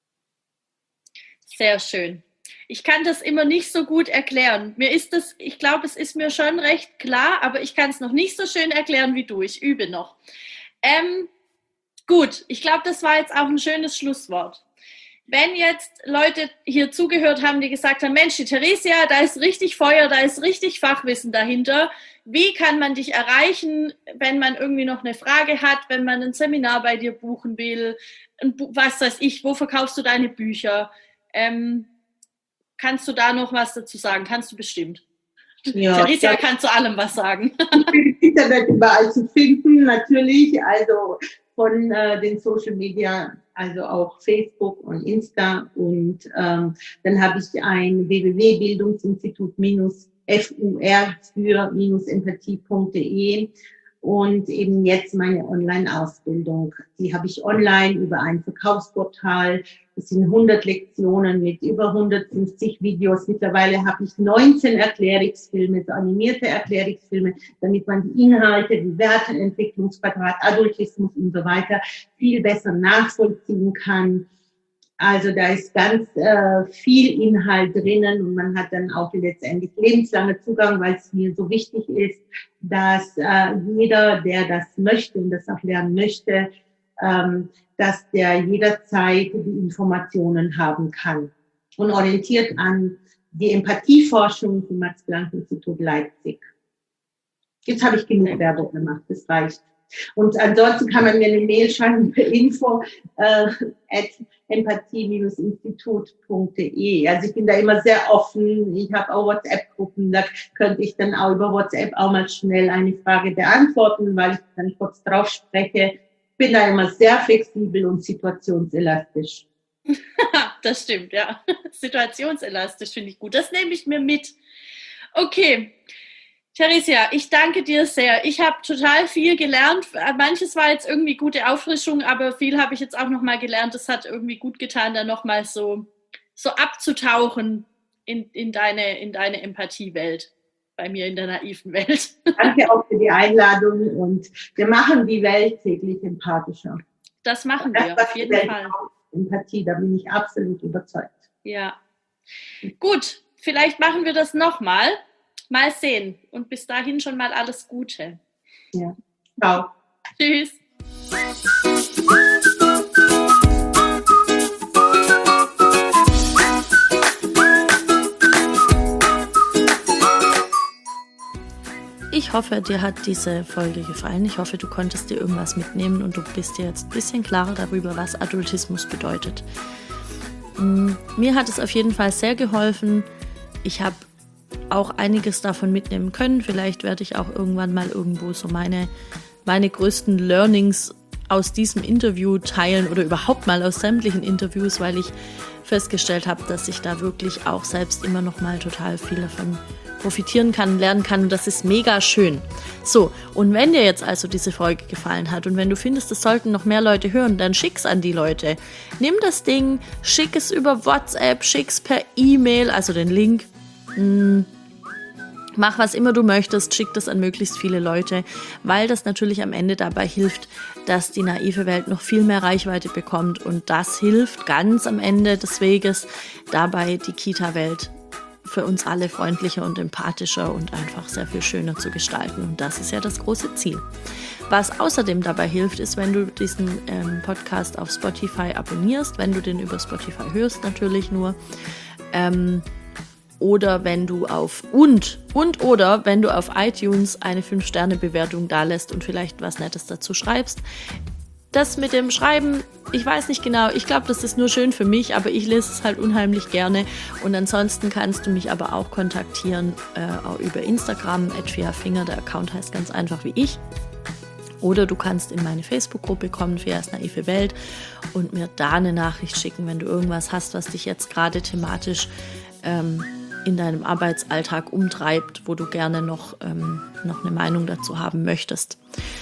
S1: Sehr schön. Ich kann das immer nicht so gut erklären. Mir ist das, ich glaube, es ist mir schon recht klar, aber ich kann es noch nicht so schön erklären wie du. Ich übe noch. Ähm, Gut, ich glaube, das war jetzt auch ein schönes Schlusswort. Wenn jetzt Leute hier zugehört haben, die gesagt haben, Mensch, die Theresia, da ist richtig Feuer, da ist richtig Fachwissen dahinter. Wie kann man dich erreichen, wenn man irgendwie noch eine Frage hat, wenn man ein Seminar bei dir buchen will? Was weiß ich, wo verkaufst du deine Bücher? Ähm, kannst du da noch was dazu sagen? Kannst du bestimmt. Ja, Theresia kann zu allem was sagen.
S2: Im Internet überall zu finden, natürlich. Also von äh, den Social Media, also auch Facebook und Insta. Und ähm, dann habe ich ein w w w punkt bildungsinstitut f u r für empathie punkt d e und eben jetzt meine Online-Ausbildung. Die habe ich online über ein Verkaufsportal. Das sind hundert Lektionen mit über hundertfünfzig Videos. Mittlerweile habe ich neunzehn Erklärungsfilme, so animierte Erklärungsfilme, damit man die Inhalte, die Werte, Entwicklungsquadrat, Adultismus und so weiter viel besser nachvollziehen kann. Also da ist ganz äh, viel Inhalt drinnen und man hat dann auch letztendlich lebenslange Zugang, weil es mir so wichtig ist, dass äh, jeder, der das möchte und das auch lernen möchte, ähm, dass der jederzeit die Informationen haben kann. Und orientiert an die Empathieforschung vom Max-Planck-Institut Leipzig. Jetzt habe ich genug Werbung gemacht, das reicht. Und ansonsten kann man mir eine Mail schreiben per info äh, at empathie Bindestrich institut Punkt d e. Also ich bin da immer sehr offen. Ich habe auch WhatsApp-Gruppen, da könnte ich dann auch über WhatsApp auch mal schnell eine Frage beantworten, weil ich dann kurz drauf spreche. Ich bin da immer sehr flexibel und situationselastisch.
S1: Das stimmt, ja. Situationselastisch finde ich gut. Das nehme ich mir mit. Okay. Theresia, ich danke dir sehr. Ich habe total viel gelernt. Manches war jetzt irgendwie gute Auffrischung, aber viel habe ich jetzt auch nochmal gelernt. Es hat irgendwie gut getan, da nochmal so, so abzutauchen in, in, deine, in deine Empathiewelt, bei mir in der naiven Welt.
S2: Danke auch für die Einladung und wir machen die Welt täglich empathischer.
S1: Das machen wir, auf jeden Fall.
S2: Empathie, da bin ich absolut überzeugt.
S1: Ja. Gut, vielleicht machen wir das nochmal. Mal sehen. Und bis dahin schon mal alles Gute.
S2: Ja. Ciao.
S1: Tschüss. Ich hoffe, dir hat diese Folge gefallen. Ich hoffe, du konntest dir irgendwas mitnehmen und du bist dir jetzt ein bisschen klarer darüber, was Adultismus bedeutet. Mir hat es auf jeden Fall sehr geholfen. Ich habe auch einiges davon mitnehmen können. Vielleicht werde ich auch irgendwann mal irgendwo so meine, meine größten Learnings aus diesem Interview teilen oder überhaupt mal aus sämtlichen Interviews, weil ich festgestellt habe, dass ich da wirklich auch selbst immer noch mal total viel davon profitieren kann, lernen kann. Das ist mega schön. So, und wenn dir jetzt also diese Folge gefallen hat und wenn du findest, es sollten noch mehr Leute hören, dann schick's an die Leute. Nimm das Ding, schick es über WhatsApp, schick's per E-Mail, also den Link. Hm. Mach was immer du möchtest, schick das an möglichst viele Leute, weil das natürlich am Ende dabei hilft, dass die naive Welt noch viel mehr Reichweite bekommt und das hilft ganz am Ende des Weges dabei, die Kita-Welt für uns alle freundlicher und empathischer und einfach sehr viel schöner zu gestalten und das ist ja das große Ziel. Was außerdem dabei hilft, ist, wenn du diesen ähm, Podcast auf Spotify abonnierst, wenn du den über Spotify hörst natürlich nur, ähm, oder wenn du auf und und oder wenn du auf iTunes eine fünf Sterne Bewertung dalässt und vielleicht was Nettes dazu schreibst. Das mit dem Schreiben, ich weiß nicht genau, ich glaube, das ist nur schön für mich, aber ich lese es halt unheimlich gerne und ansonsten kannst du mich aber auch kontaktieren äh, auch über Instagram, at fiafinger, der Account heißt ganz einfach wie ich. Oder du kannst in meine Facebook-Gruppe kommen, Fias naive Welt, und mir da eine Nachricht schicken, wenn du irgendwas hast, was dich jetzt gerade thematisch ähm, in deinem Arbeitsalltag umtreibt, wo du gerne noch, ähm, noch eine Meinung dazu haben möchtest.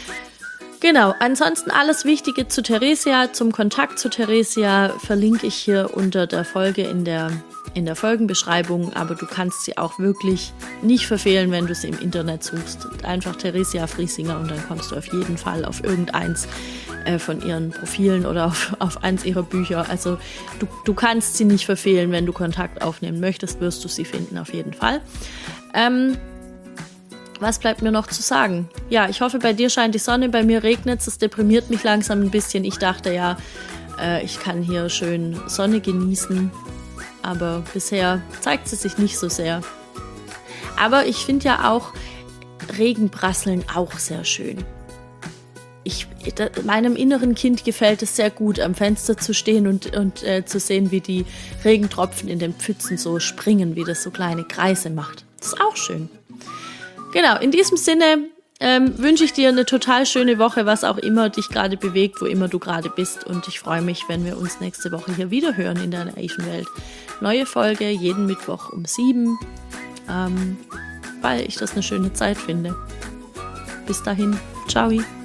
S1: Genau, ansonsten alles Wichtige zu Theresia, zum Kontakt zu Theresia verlinke ich hier unter der Folge in der, in der Folgenbeschreibung, aber du kannst sie auch wirklich nicht verfehlen, wenn du sie im Internet suchst. Einfach Theresia Friesinger und dann kommst du auf jeden Fall auf irgendeins äh, von ihren Profilen oder auf, auf eins ihrer Bücher. Also du, du kannst sie nicht verfehlen, wenn du Kontakt aufnehmen möchtest, wirst du sie finden auf jeden Fall. Ähm, Was bleibt mir noch zu sagen? Ja, ich hoffe, bei dir scheint die Sonne, bei mir regnet es, es deprimiert mich langsam ein bisschen. Ich dachte ja, äh, ich kann hier schön Sonne genießen, aber bisher zeigt sie sich nicht so sehr. Aber ich finde ja auch Regenprasseln auch sehr schön. Ich, meinem inneren Kind gefällt es sehr gut, am Fenster zu stehen und, und äh, zu sehen, wie die Regentropfen in den Pfützen so springen, wie das so kleine Kreise macht. Das ist auch schön. Genau, in diesem Sinne ähm, wünsche ich dir eine total schöne Woche, was auch immer dich gerade bewegt, wo immer du gerade bist. Und ich freue mich, wenn wir uns nächste Woche hier wieder hören in der naiven Welt. Neue Folge jeden Mittwoch um sieben, ähm, weil ich das eine schöne Zeit finde. Bis dahin, ciao.